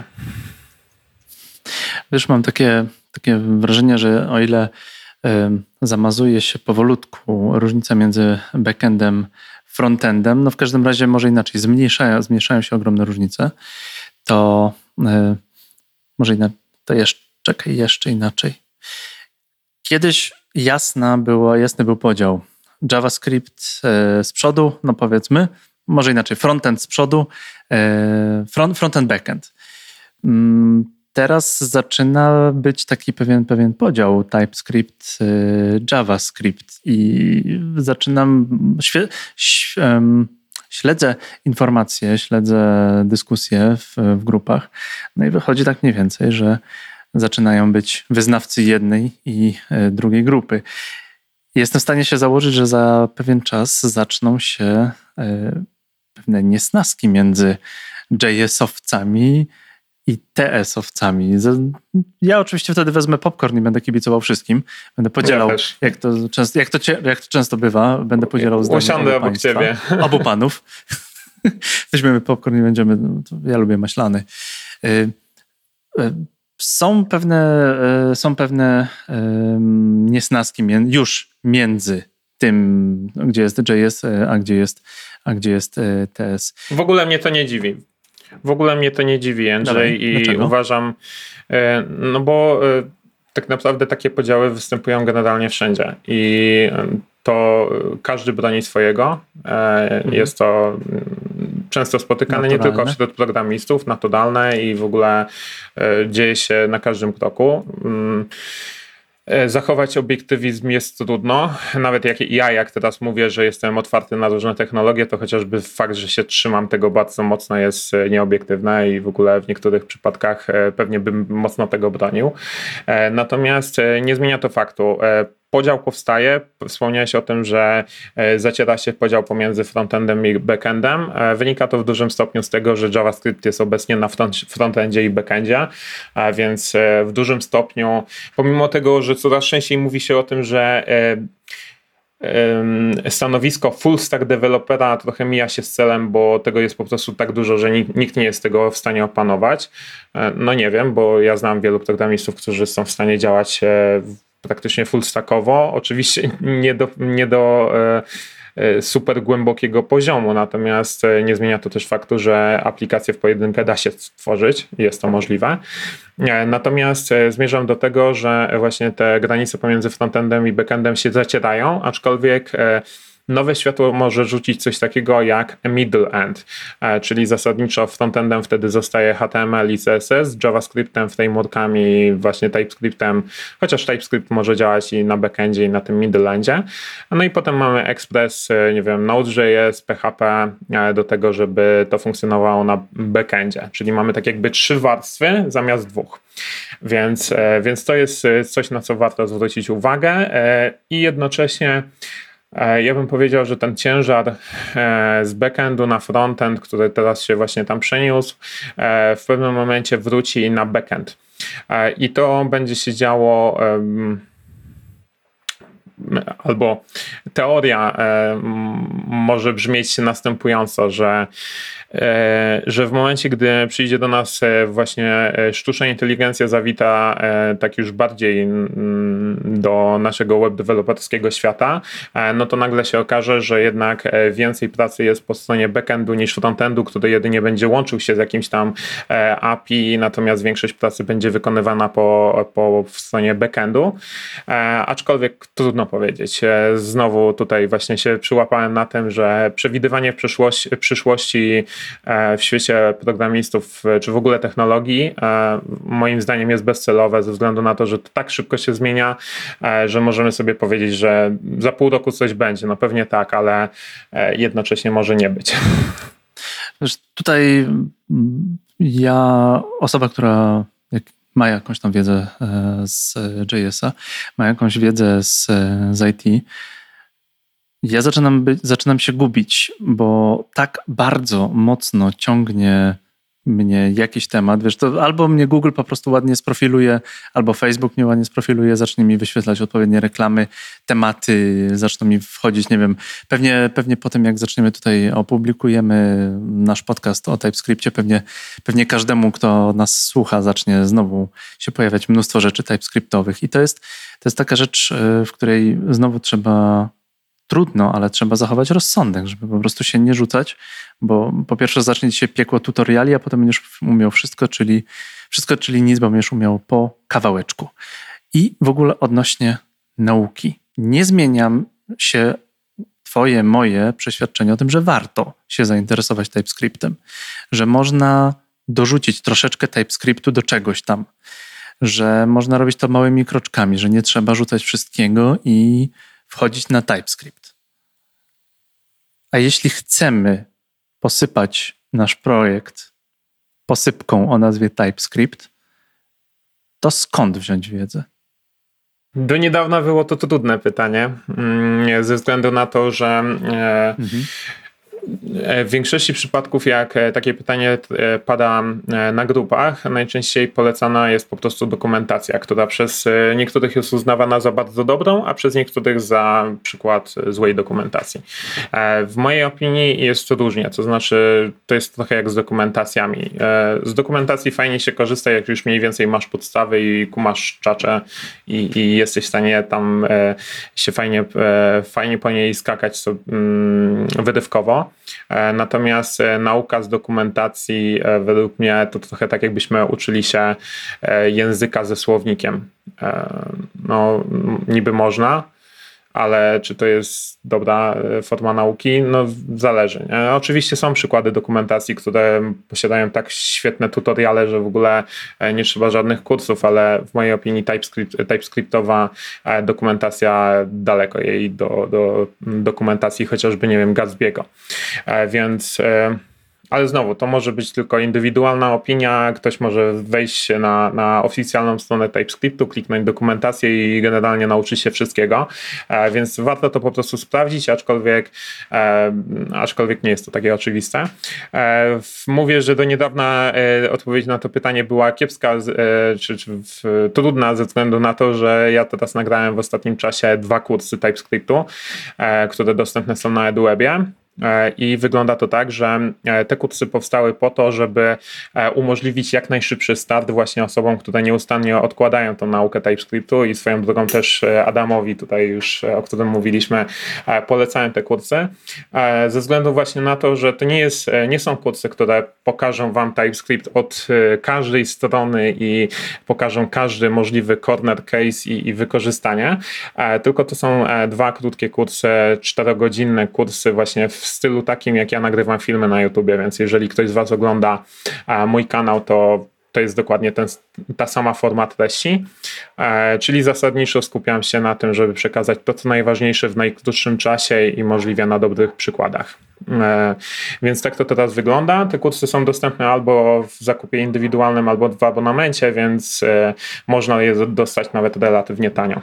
Wiesz, mam takie wrażenie, że o ile zamazuje się powolutku różnica między backendem, frontendem, no w każdym razie może inaczej, zmniejszają się ogromne różnice, to może inaczej, jeszcze inaczej. Kiedyś jasny był podział. JavaScript z przodu, no powiedzmy, może inaczej, frontend z przodu, frontend, backend. Teraz zaczyna być taki pewien podział TypeScript, JavaScript i śledzę informacje, śledzę dyskusje w grupach, no i wychodzi tak mniej więcej, że zaczynają być wyznawcy jednej i drugiej grupy. Jestem w stanie się założyć, że za pewien czas zaczną się pewne niesnaski między JS-owcami i TS-owcami. Ja oczywiście wtedy wezmę popcorn i będę kibicował wszystkim. Będę podzielał, jak to często bywa, będę podzielał zdanie usiądę obok ciebie. Obu panów. Weźmiemy popcorn i będziemy... Ja lubię maślany. Są pewne niesnaski już między tym, gdzie jest JS, a gdzie jest TS. W ogóle mnie to nie dziwi, Andrzej. Dlaczego? Uważam, no bo tak naprawdę takie podziały występują generalnie wszędzie i to każdy broni swojego. Jest to często spotykane nie tylko wśród programistów, naturalne i w ogóle dzieje się na każdym kroku. Zachować obiektywizm jest trudno. Nawet jak teraz mówię, że jestem otwarty na różne technologie, to chociażby fakt, że się trzymam tego bardzo mocno jest nieobiektywne i w ogóle w niektórych przypadkach pewnie bym mocno tego bronił. Natomiast nie zmienia to faktu. podział powstaje. Wspomniałeś o tym, że zaciera się podział pomiędzy frontendem i backendem. Wynika to w dużym stopniu z tego, że JavaScript jest obecnie na frontendzie i backendzie, więc w dużym stopniu, pomimo tego, że coraz częściej mówi się o tym, że stanowisko full stack dewelopera trochę mija się z celem, bo tego jest po prostu tak dużo, że nikt nie jest tego w stanie opanować. No nie wiem, bo ja znam wielu programistów, którzy są w stanie działać praktycznie full stackowo. Oczywiście nie do super głębokiego poziomu, natomiast nie zmienia to też faktu, że aplikację w pojedynkę da się stworzyć, jest to możliwe. Natomiast zmierzam do tego, że właśnie te granice pomiędzy frontendem i backendem się zacierają, aczkolwiek nowe światło może rzucić coś takiego jak middle end, czyli zasadniczo frontendem wtedy zostaje HTML i CSS, JavaScriptem, frameworkami, właśnie TypeScriptem, chociaż TypeScript może działać i na backendzie, i na tym middle endzie. No i potem mamy Express, nie wiem, Node.js, PHP do tego, żeby to funkcjonowało na backendzie, czyli mamy tak jakby 3 warstwy zamiast 2. Więc to jest coś, na co warto zwrócić uwagę i jednocześnie ja bym powiedział, że ten ciężar z backendu na frontend, który teraz się właśnie tam przeniósł, w pewnym momencie wróci na backend. I to będzie się działo, albo teoria może brzmieć następująco, że w momencie, gdy przyjdzie do nas właśnie sztuczna inteligencja zawita tak już bardziej do naszego web deweloperskiego świata, no to nagle się okaże, że jednak więcej pracy jest po stronie backendu niż frontendu, który jedynie będzie łączył się z jakimś tam API, natomiast większość pracy będzie wykonywana po stronie backendu. Aczkolwiek trudno powiedzieć. Znowu tutaj właśnie się przyłapałem na tym, że przewidywanie przyszłości w świecie programistów, czy w ogóle technologii, moim zdaniem jest bezcelowe ze względu na to, że to tak szybko się zmienia, że możemy sobie powiedzieć, że za pół roku coś będzie. No pewnie tak, ale jednocześnie może nie być. Wiesz, tutaj osoba, która ma jakąś tam wiedzę z JS-a, ma jakąś wiedzę z IT, ja zaczynam się gubić, bo tak bardzo mocno ciągnie mnie jakiś temat, wiesz, to albo mnie Google po prostu ładnie sprofiluje, albo Facebook mnie ładnie sprofiluje, zacznie mi wyświetlać odpowiednie reklamy, tematy, zaczną mi wchodzić, nie wiem, pewnie po tym jak zaczniemy tutaj, opublikujemy nasz podcast o TypeScriptie, pewnie każdemu, kto nas słucha, zacznie znowu się pojawiać mnóstwo rzeczy TypeScriptowych i to jest taka rzecz, w której znowu trudno, ale trzeba zachować rozsądek, żeby po prostu się nie rzucać, bo po pierwsze zacznie ci się piekło tutoriali, a potem będziesz umiał wszystko, czyli nic, bo będziesz umiał po kawałeczku. I w ogóle odnośnie nauki. Nie zmieniam się moje przeświadczenie o tym, że warto się zainteresować TypeScriptem, że można dorzucić troszeczkę TypeScriptu do czegoś tam, że można robić to małymi kroczkami, że nie trzeba rzucać wszystkiego i wchodzić na TypeScript. A jeśli chcemy posypać nasz projekt posypką o nazwie TypeScript, to skąd wziąć wiedzę? Do niedawna było to trudne pytanie, ze względu na to, że w większości przypadków, jak takie pytanie pada na grupach, najczęściej polecana jest po prostu dokumentacja, która przez niektórych jest uznawana za bardzo dobrą, a przez niektórych za przykład złej dokumentacji. W mojej opinii jest to różnie, to znaczy to jest trochę jak z dokumentacjami. Z dokumentacji fajnie się korzysta, jak już mniej więcej masz podstawy i kumasz czacze i jesteś w stanie tam się fajnie po niej skakać wyrywkowo. Natomiast nauka z dokumentacji według mnie to trochę tak jakbyśmy uczyli się języka ze słownikiem. No niby można, ale czy to jest dobra forma nauki? No zależy. Nie? Oczywiście są przykłady dokumentacji, które posiadają tak świetne tutoriale, że w ogóle nie trzeba żadnych kursów, ale w mojej opinii TypeScriptowa dokumentacja daleko jej do dokumentacji chociażby, nie wiem, Gatsby'ego. Więc Ale znowu, to może być tylko indywidualna opinia, ktoś może wejść na oficjalną stronę TypeScriptu, kliknąć dokumentację i generalnie nauczyć się wszystkiego, więc warto to po prostu sprawdzić, aczkolwiek nie jest to takie oczywiste. Mówię, że do niedawna odpowiedź na to pytanie była kiepska, czy trudna ze względu na to, że ja teraz nagrałem w ostatnim czasie 2 kursy TypeScriptu, które dostępne są na EduWebie. I wygląda to tak, że te kursy powstały po to, żeby umożliwić jak najszybszy start właśnie osobom, które nieustannie odkładają tą naukę TypeScriptu i swoją drogą też Adamowi tutaj już, o którym mówiliśmy, polecałem te kursy. Ze względu właśnie na to, że to nie są kursy, które pokażą wam TypeScript od każdej strony i pokażą każdy możliwy corner case i wykorzystanie, tylko to są 2 krótkie kursy, 4-godzinne kursy właśnie w stylu takim, jak ja nagrywam filmy na YouTubie, więc jeżeli ktoś z was ogląda mój kanał, to jest dokładnie ta sama forma treści, czyli zasadniczo skupiam się na tym, żeby przekazać to, co najważniejsze w najkrótszym czasie i możliwie na dobrych przykładach. Więc tak to teraz wygląda. Te kursy są dostępne albo w zakupie indywidualnym, albo w abonamencie, więc można je dostać nawet relatywnie tanio.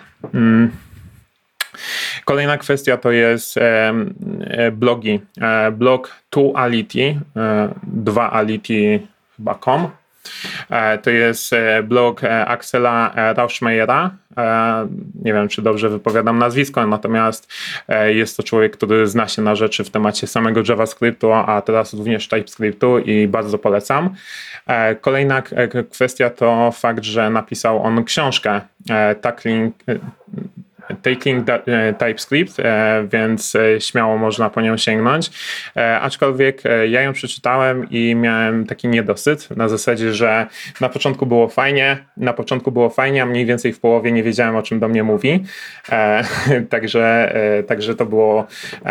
Kolejna kwestia to jest blogi. Blog 2ality, 2ality.com. To jest blog Axela Rauschmeyera. Nie wiem, czy dobrze wypowiadam nazwisko, natomiast jest to człowiek, który zna się na rzeczy w temacie samego JavaScriptu, a teraz również TypeScriptu i bardzo polecam. Kolejna kwestia to fakt, że napisał on książkę Tackling TypeScript, więc śmiało można po nią sięgnąć. Aczkolwiek ja ją przeczytałem i miałem taki niedosyt na zasadzie, że na początku było fajnie, a mniej więcej w połowie nie wiedziałem, o czym do mnie mówi. Także to było...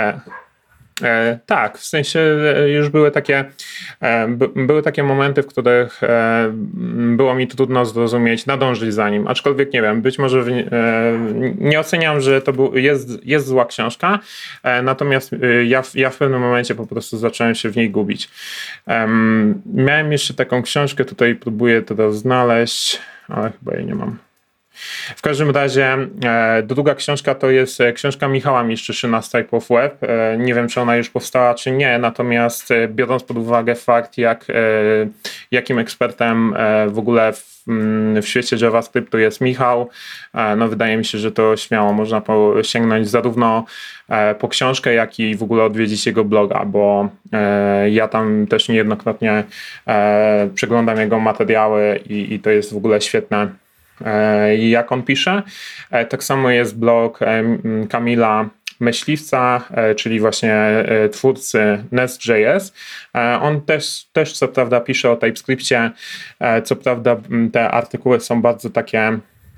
Tak, w sensie już były takie momenty, w których było mi trudno zrozumieć, nadążyć za nim, aczkolwiek nie wiem, być może nie oceniam, że to jest zła książka, natomiast ja w pewnym momencie po prostu zacząłem się w niej gubić. Miałem jeszcze taką książkę, tutaj próbuję to znaleźć, ale chyba jej nie mam. W każdym razie druga książka to jest książka Michała Miszczyszyna z Type of Web. Nie wiem, czy ona już powstała, czy nie, natomiast biorąc pod uwagę fakt, jakim ekspertem w ogóle w świecie JavaScriptu jest Michał, no wydaje mi się, że to śmiało można sięgnąć zarówno po książkę, jak i w ogóle odwiedzić jego bloga, bo ja tam też niejednokrotnie przeglądam jego materiały i to jest w ogóle świetne, jak on pisze. Tak samo jest blog Kamila Myśliwca, czyli właśnie twórcy Nest.js. On też co prawda pisze o TypeScriptie, co prawda te artykuły są bardzo takie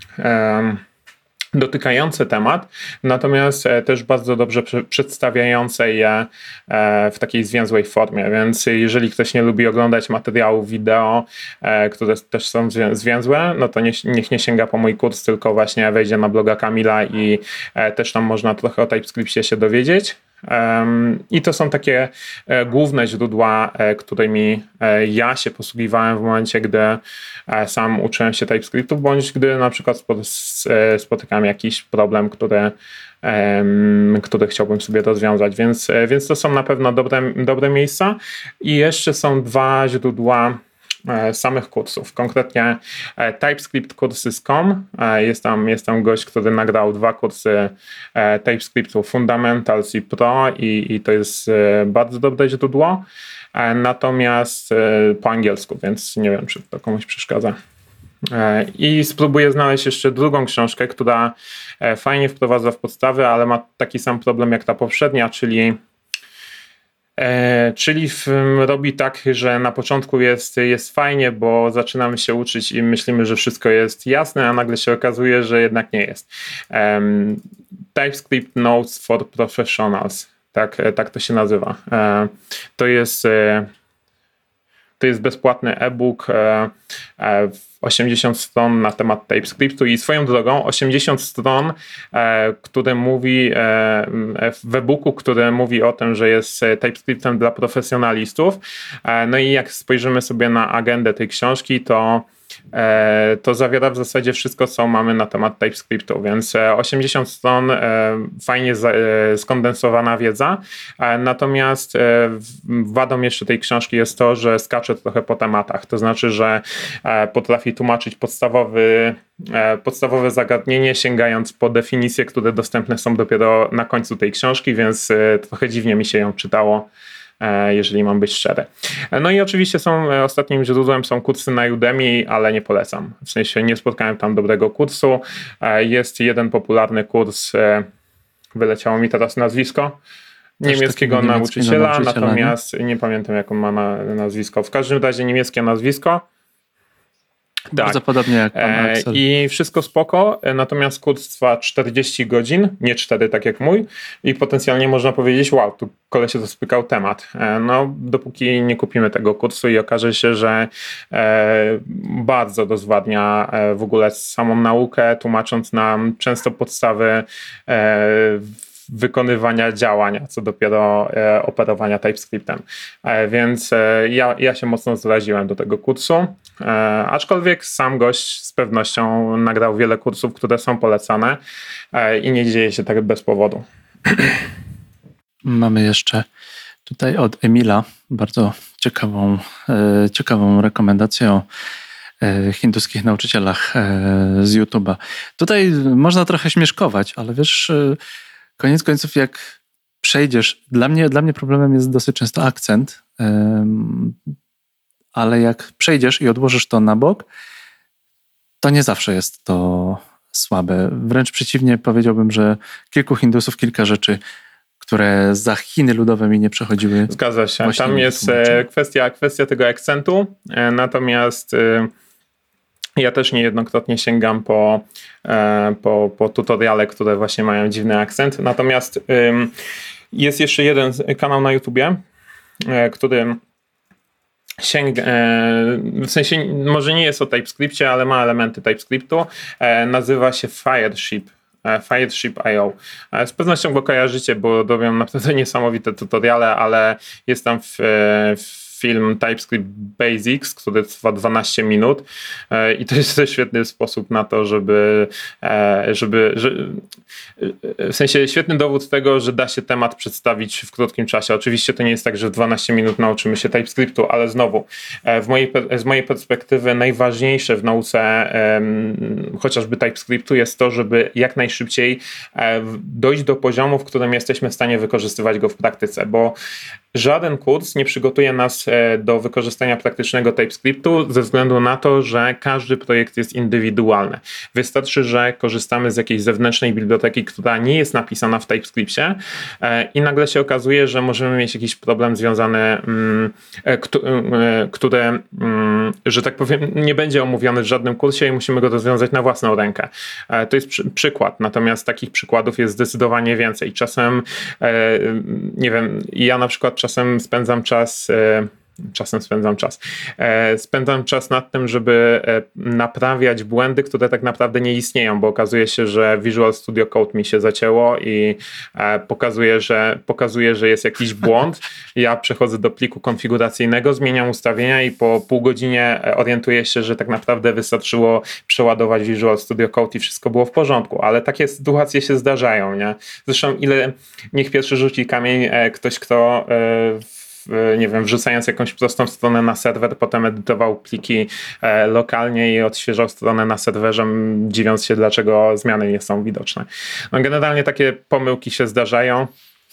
dotykające temat, natomiast też bardzo dobrze przedstawiające je w takiej zwięzłej formie, więc jeżeli ktoś nie lubi oglądać materiałów wideo, które też są zwięzłe, no to niech nie sięga po mój kurs, tylko właśnie wejdzie na bloga Kamila i też tam można trochę o TypeScriptie się dowiedzieć. I to są takie główne źródła, którymi ja się posługiwałem w momencie, gdy sam uczyłem się TypeScriptu, bądź gdy na przykład spotykam jakiś problem, który chciałbym sobie rozwiązać, więc to są na pewno dobre miejsca. I jeszcze są 2 źródła samych kursów, konkretnie TypeScriptCourses.com. Jest tam gość, który nagrał 2 kursy TypeScriptu Fundamentals i Pro i to jest bardzo dobre źródło, natomiast po angielsku, więc nie wiem, czy to komuś przeszkadza. I spróbuję znaleźć jeszcze drugą książkę, która fajnie wprowadza w podstawy, ale ma taki sam problem jak ta poprzednia, czyli robi tak, że na początku jest fajnie, bo zaczynamy się uczyć i myślimy, że wszystko jest jasne, a nagle się okazuje, że jednak nie jest. TypeScript Notes for Professionals, tak to się nazywa. To jest To jest bezpłatny e-book 80 stron na temat TypeScriptu i swoją drogą 80 stron, które mówi w e-booku, które mówi o tym, że jest TypeScriptem dla profesjonalistów. No i jak spojrzymy sobie na agendę tej książki, to zawiera w zasadzie wszystko, co mamy na temat TypeScriptu, więc 80 stron, fajnie skondensowana wiedza, natomiast wadą jeszcze tej książki jest to, że skacze trochę po tematach, to znaczy, że potrafi tłumaczyć podstawowe zagadnienie, sięgając po definicje, które dostępne są dopiero na końcu tej książki, więc trochę dziwnie mi się ją czytało, jeżeli mam być szczery. No i oczywiście ostatnim źródłem są kursy na Udemy, ale nie polecam. W sensie nie spotkałem tam dobrego kursu. Jest jeden popularny kurs, wyleciało mi teraz nazwisko, niemieckiego nauczyciela, natomiast nie pamiętam, jak on ma nazwisko. W każdym razie niemieckie nazwisko. Bardzo podobnie jak pan Axel. I wszystko spoko, natomiast kurs trwa 40 godzin, nie 4 tak jak mój i potencjalnie można powiedzieć, wow, tu koleś rozpykał temat. No, dopóki nie kupimy tego kursu i okaże się, że bardzo rozwadnia w ogóle samą naukę, tłumacząc nam często podstawy wykonywania działania, co dopiero operowania TypeScriptem. Więc ja się mocno zraziłem do tego kursu, aczkolwiek sam gość z pewnością nagrał wiele kursów, które są polecane i nie dzieje się tak bez powodu. Mamy jeszcze tutaj od Emila bardzo ciekawą rekomendację o hinduskich nauczycielach z YouTube'a. Tutaj można trochę śmieszkować, ale wiesz, koniec końców jak przejdziesz, dla mnie problemem jest dosyć często akcent, ale jak przejdziesz i odłożysz to na bok, to nie zawsze jest to słabe. Wręcz przeciwnie, powiedziałbym, że kilku Hindusów kilka rzeczy, które za Chiny ludowe mi nie przechodziły. Zgadza się. Tam jest kwestia tego akcentu, natomiast ja też niejednokrotnie sięgam po tutoriale, które właśnie mają dziwny akcent. Natomiast jest jeszcze jeden kanał na YouTubie, który w sensie może nie jest o TypeScriptie, ale ma elementy TypeScriptu. Nazywa się Fireship.io. Z pewnością go kojarzycie, bo robią naprawdę niesamowite tutoriale, ale jest tam film TypeScript Basics, który trwa 12 minut i to jest świetny sposób na to, w sensie świetny dowód tego, że da się temat przedstawić w krótkim czasie. Oczywiście to nie jest tak, że w 12 minut nauczymy się TypeScriptu, ale znowu z mojej perspektywy najważniejsze w nauce chociażby TypeScriptu jest to, żeby jak najszybciej dojść do poziomu, w którym jesteśmy w stanie wykorzystywać go w praktyce, bo żaden kurs nie przygotuje nas do wykorzystania praktycznego TypeScriptu ze względu na to, że każdy projekt jest indywidualny. Wystarczy, że korzystamy z jakiejś zewnętrznej biblioteki, która nie jest napisana w TypeScriptie i nagle się okazuje, że możemy mieć jakiś problem związany, że tak powiem, nie będzie omówiony w żadnym kursie i musimy go rozwiązać na własną rękę. To jest przykład, natomiast takich przykładów jest zdecydowanie więcej. Czasem, nie wiem, ja na przykład czasem spędzam czas nad tym, żeby naprawiać błędy, które tak naprawdę nie istnieją, bo okazuje się, że Visual Studio Code mi się zacięło i pokazuje, że jest jakiś błąd. Ja przechodzę do pliku konfiguracyjnego, zmieniam ustawienia i po pół godzinie orientuję się, że tak naprawdę wystarczyło przeładować Visual Studio Code i wszystko było w porządku, ale takie sytuacje się zdarzają, nie? Zresztą niech pierwszy rzuci kamień ktoś, kto nie wiem, wrzucając jakąś prostą stronę na serwer, potem edytował pliki lokalnie i odświeżał stronę na serwerze, dziwiąc się, dlaczego zmiany nie są widoczne. No, generalnie takie pomyłki się zdarzają.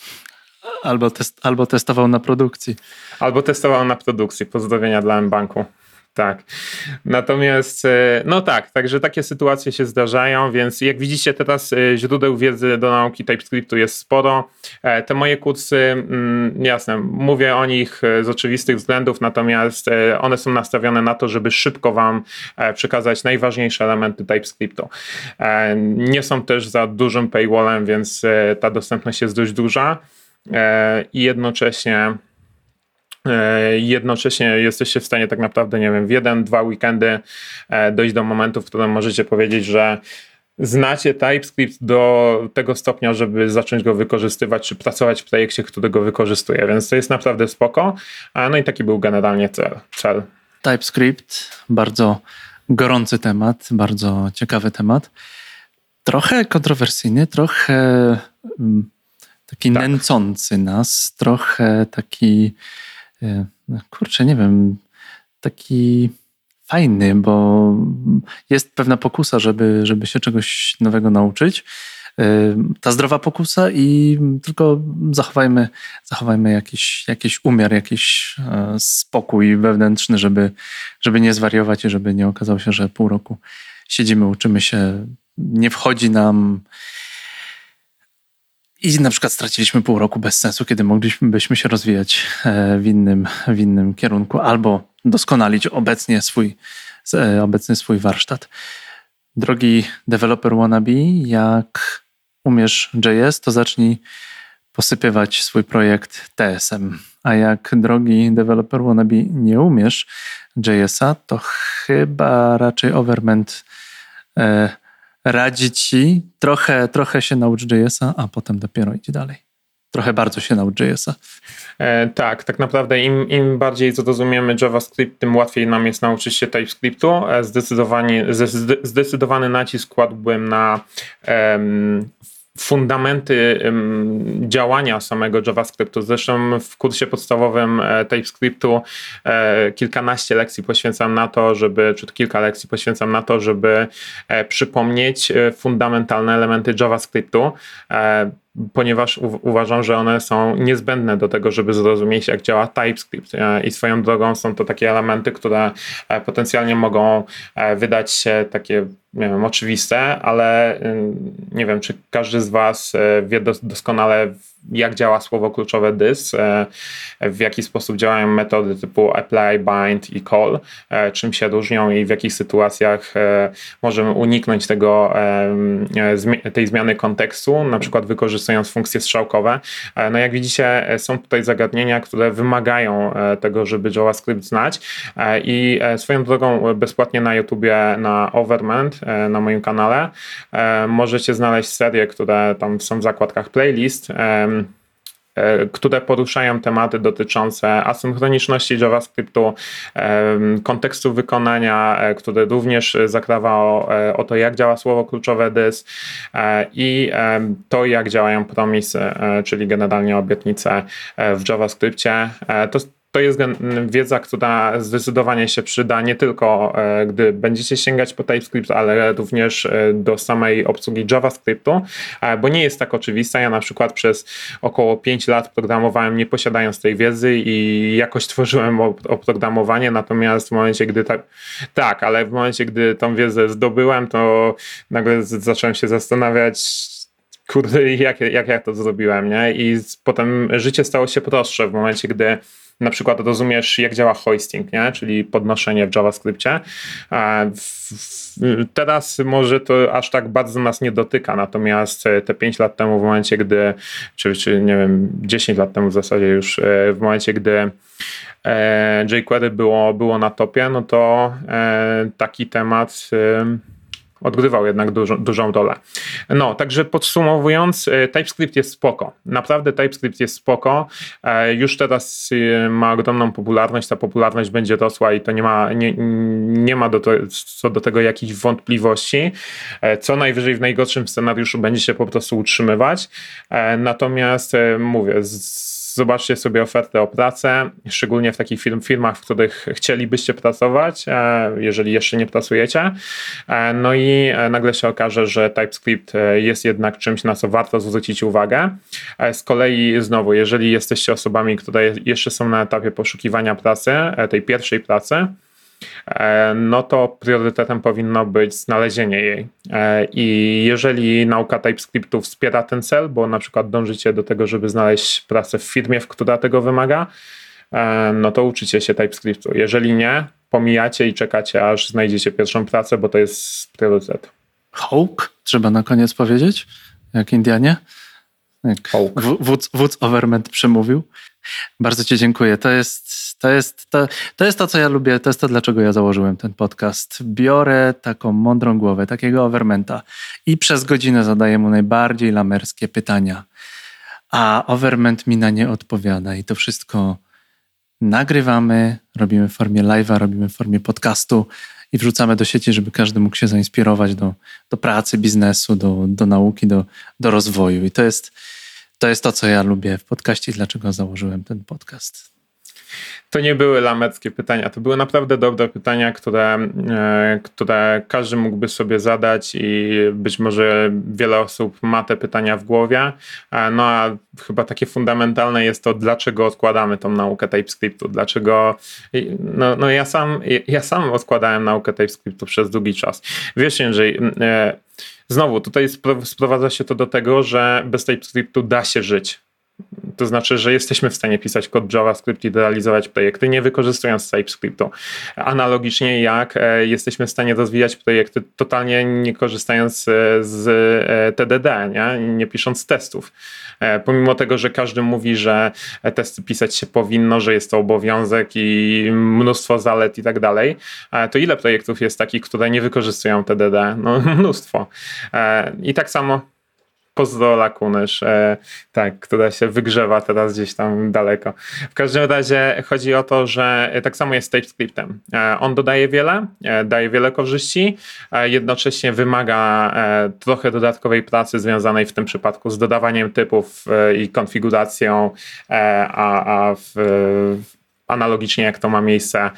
Albo testował na produkcji. Pozdrowienia dla mBanku. Tak. Natomiast, no tak, także takie sytuacje się zdarzają, więc jak widzicie teraz źródeł wiedzy do nauki TypeScriptu jest sporo. Te moje kursy, jasne, mówię o nich z oczywistych względów, natomiast one są nastawione na to, żeby szybko wam przekazać najważniejsze elementy TypeScriptu. Nie są też za dużym paywallem, więc ta dostępność jest dość duża i jednocześnie jednocześnie jesteście w stanie tak naprawdę, nie wiem, w 1-2 weekendy dojść do momentu, w którym możecie powiedzieć, że znacie TypeScript do tego stopnia, żeby zacząć go wykorzystywać, czy pracować w projekcie, który go wykorzystuje, więc to jest naprawdę spoko. No i taki był generalnie cel. TypeScript, bardzo gorący temat, bardzo ciekawy temat. Trochę kontrowersyjny, trochę taki nęcący nas, trochę taki, kurczę, nie wiem, taki fajny, bo jest pewna pokusa, żeby się czegoś nowego nauczyć. Ta zdrowa pokusa i tylko zachowajmy jakiś umiar, jakiś spokój wewnętrzny, żeby nie zwariować i żeby nie okazało się, że pół roku siedzimy, uczymy się, nie wchodzi nam i na przykład straciliśmy pół roku bez sensu, kiedy moglibyśmy się rozwijać w innym kierunku albo doskonalić obecnie swój warsztat. Drogi developer wannabe, jak umiesz JS, to zacznij posypywać swój projekt TS-em. A jak drogi developer wannabe nie umiesz JS-a, to chyba raczej Overment radzi ci trochę się naucz JS-a, a potem dopiero idź dalej. Trochę bardzo się naucz JS-a. Tak naprawdę im bardziej zrozumiemy JavaScript, tym łatwiej nam jest nauczyć się TypeScriptu. Zdecydowany nacisk kładłbym na fundamenty działania samego JavaScriptu. Zresztą w kursie podstawowym TypeScriptu kilkanaście lekcji poświęcam na to, czy kilka lekcji poświęcam na to, żeby przypomnieć fundamentalne elementy JavaScriptu, ponieważ uważam, że one są niezbędne do tego, żeby zrozumieć, jak działa TypeScript. I swoją drogą są to takie elementy, które potencjalnie mogą wydać się takie, nie wiem, oczywiste, ale nie wiem, czy każdy z was wie doskonale, jak działa słowo kluczowe this, w jaki sposób działają metody typu apply, bind i call, czym się różnią i w jakich sytuacjach możemy uniknąć tej zmiany kontekstu, na przykład wykorzystując funkcje strzałkowe. No jak widzicie, są tutaj zagadnienia, które wymagają tego, żeby JavaScript znać i swoją drogą bezpłatnie na YouTubie, na Overment, na moim kanale możecie znaleźć serię, które tam są w zakładkach playlist, które poruszają tematy dotyczące asynchroniczności JavaScriptu, kontekstu wykonania, który również zakrawa o to, jak działa słowo kluczowe this i to, jak działają promisy, czyli generalnie obietnice w JavaScripcie. To jest wiedza, która zdecydowanie się przyda nie tylko, gdy będziecie sięgać po TypeScript, ale również do samej obsługi JavaScriptu, bo nie jest tak oczywista. Ja na przykład przez około 5 lat programowałem, nie posiadając tej wiedzy i jakoś tworzyłem oprogramowanie, natomiast w momencie, gdy tą wiedzę zdobyłem, to nagle zacząłem się zastanawiać, kurde, jak ja to zrobiłem, nie? I potem życie stało się prostsze w momencie, gdy na przykład rozumiesz, jak działa hoisting, nie? Czyli podnoszenie w JavaScriptie. Teraz może to aż tak bardzo nas nie dotyka, natomiast te 5 lat temu, w momencie, gdy, czy nie wiem, 10 lat temu w zasadzie już, w momencie, gdy jQuery było na topie, no to taki temat odgrywał jednak dużą rolę. No, także podsumowując, TypeScript jest spoko. Naprawdę TypeScript jest spoko. Już teraz ma ogromną popularność. Ta popularność będzie rosła i to nie ma co do tego jakichś wątpliwości. Co najwyżej w najgorszym scenariuszu będzie się po prostu utrzymywać. Natomiast mówię, zobaczcie sobie ofertę o pracę, szczególnie w takich firmach, w których chcielibyście pracować, jeżeli jeszcze nie pracujecie. No i nagle się okaże, że TypeScript jest jednak czymś, na co warto zwrócić uwagę. Z kolei znowu, jeżeli jesteście osobami, które jeszcze są na etapie poszukiwania pracy, tej pierwszej pracy, no to priorytetem powinno być znalezienie jej. I jeżeli nauka TypeScriptu wspiera ten cel, bo na przykład dążycie do tego, żeby znaleźć pracę w firmie, która tego wymaga, no to uczycie się TypeScriptu. Jeżeli nie, pomijacie i czekacie, aż znajdziecie pierwszą pracę, bo to jest priorytet. Hołk, trzeba na koniec powiedzieć, jak Indianie. Jak Hołk. Wódz Overment przemówił. Bardzo Ci dziękuję. To jest to, co ja lubię. To jest to, dlaczego ja założyłem ten podcast. Biorę taką mądrą głowę, takiego Overmenta i przez godzinę zadaję mu najbardziej lamerskie pytania. A Overment mi na nie odpowiada i to wszystko nagrywamy, robimy w formie live'a, robimy w formie podcastu i wrzucamy do sieci, żeby każdy mógł się zainspirować do pracy, biznesu, do nauki, do rozwoju. I to jest to, co ja lubię w podcaście i dlaczego założyłem ten podcast. To nie były lamerskie pytania, to były naprawdę dobre pytania, które każdy mógłby sobie zadać i być może wiele osób ma te pytania w głowie. No a chyba takie fundamentalne jest to, dlaczego odkładamy tą naukę TypeScriptu, dlaczego... No ja sam odkładałem naukę TypeScriptu przez długi czas. Wiesz, Jędrzej, znowu tutaj sprowadza się to do tego, że bez TypeScriptu da się żyć. To znaczy, że jesteśmy w stanie pisać kod JavaScript i realizować projekty, nie wykorzystując TypeScriptu. Analogicznie jak jesteśmy w stanie rozwijać projekty totalnie nie korzystając z TDD, nie pisząc testów. Pomimo tego, że każdy mówi, że testy pisać się powinno, że jest to obowiązek i mnóstwo zalet i tak dalej, to ile projektów jest takich, które nie wykorzystują TDD? No mnóstwo. I tak samo pozdro Lakunysz, która się wygrzewa teraz gdzieś tam daleko. W każdym razie chodzi o to, że tak samo jest z TypeScriptem. On daje wiele korzyści, jednocześnie wymaga trochę dodatkowej pracy związanej w tym przypadku z dodawaniem typów i konfiguracją, analogicznie jak to ma miejsce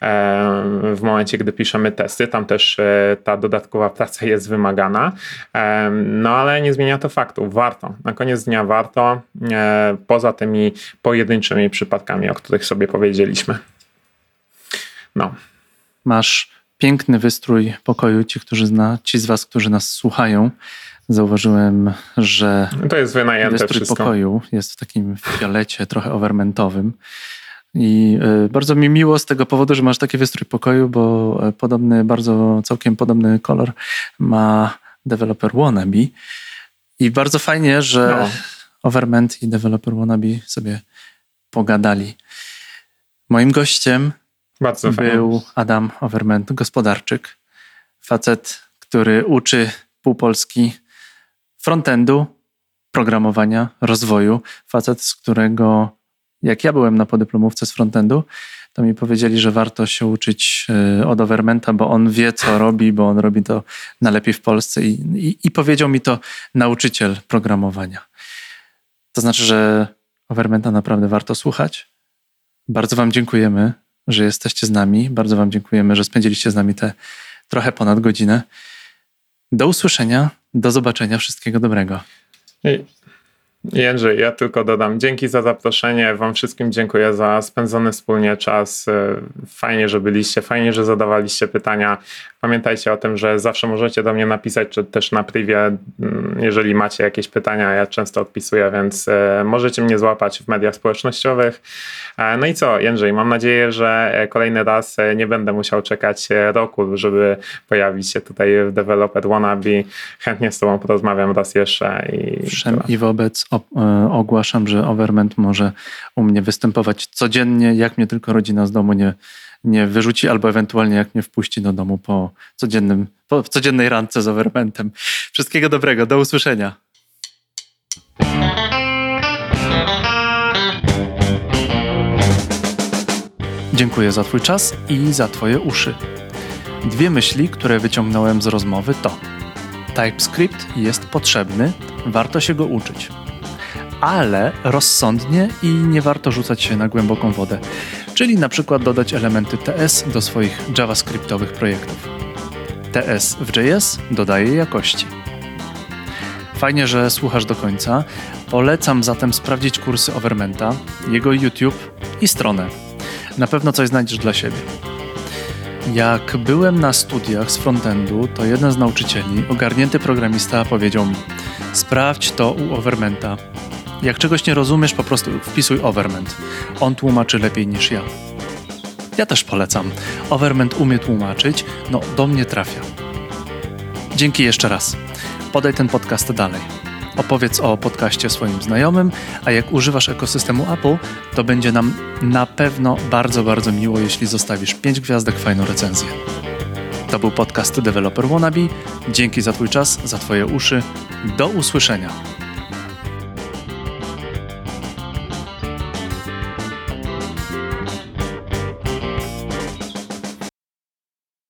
w momencie, gdy piszemy testy. Tam też ta dodatkowa praca jest wymagana. No ale nie zmienia to faktu. Warto. Na koniec dnia warto, poza tymi pojedynczymi przypadkami, o których sobie powiedzieliśmy. No. Masz piękny wystrój pokoju. Ci z was, którzy nas słuchają, zauważyłem, że to jest wynajęte wystrój wszystko. Pokoju jest w takim fiolecie trochę overmentowym. I bardzo mi miło z tego powodu, że masz taki wystrój pokoju, bo całkiem podobny kolor ma Developer Wannabe. I bardzo fajnie, że Overment i Developer Wannabe sobie pogadali. Moim gościem był Adam Overment, gospodarczyk. Facet, który uczy pół Polski frontendu, programowania, rozwoju. Facet, z którego jak ja byłem na podyplomówce z frontendu, to mi powiedzieli, że warto się uczyć od Overmenta, bo on wie, co robi, bo on robi to najlepiej w Polsce i powiedział mi to nauczyciel programowania. To znaczy, że Overmenta naprawdę warto słuchać. Bardzo wam dziękujemy, że jesteście z nami. Bardzo wam dziękujemy, że spędziliście z nami te trochę ponad godzinę. Do usłyszenia, do zobaczenia. Wszystkiego dobrego. Jędrzej, ja tylko dodam, dzięki za zaproszenie, wam wszystkim dziękuję za spędzony wspólnie czas. Fajnie, że byliście, fajnie, że zadawaliście pytania. Pamiętajcie o tym, że zawsze możecie do mnie napisać, czy też na privie, jeżeli macie jakieś pytania, ja często odpisuję, więc możecie mnie złapać w mediach społecznościowych. No i co, Jędrzej, mam nadzieję, że kolejny raz nie będę musiał czekać roku, żeby pojawić się tutaj w Developer Wannabe. Chętnie z tobą porozmawiam raz jeszcze. I wobec ogłaszam, że Overment może u mnie występować codziennie, jak mnie tylko rodzina z domu nie wyrzuci, albo ewentualnie jak mnie wpuści do domu po codziennej randce z Overmentem. Wszystkiego dobrego, do usłyszenia. Dziękuję za twój czas i za twoje uszy. 2 myśli, które wyciągnąłem z rozmowy to: TypeScript jest potrzebny, warto się go uczyć. Ale rozsądnie i nie warto rzucać się na głęboką wodę, czyli na przykład dodać elementy TS do swoich javascriptowych projektów. TS w JS dodaje jakości. Fajnie, że słuchasz do końca. Polecam zatem sprawdzić kursy Overmenta, jego YouTube i stronę. Na pewno coś znajdziesz dla siebie. Jak byłem na studiach z frontendu, to jeden z nauczycieli, ogarnięty programista, powiedział mi: sprawdź to u Overmenta. Jak czegoś nie rozumiesz, po prostu wpisuj Overment. On tłumaczy lepiej niż ja. Ja też polecam. Overment umie tłumaczyć, do mnie trafia. Dzięki jeszcze raz. Podaj ten podcast dalej. Opowiedz o podcaście swoim znajomym, a jak używasz ekosystemu Apple, to będzie nam na pewno bardzo, bardzo miło, jeśli zostawisz 5 gwiazdek, fajną recenzję. To był podcast Developer Wannabe. Dzięki za Twój czas, za Twoje uszy. Do usłyszenia.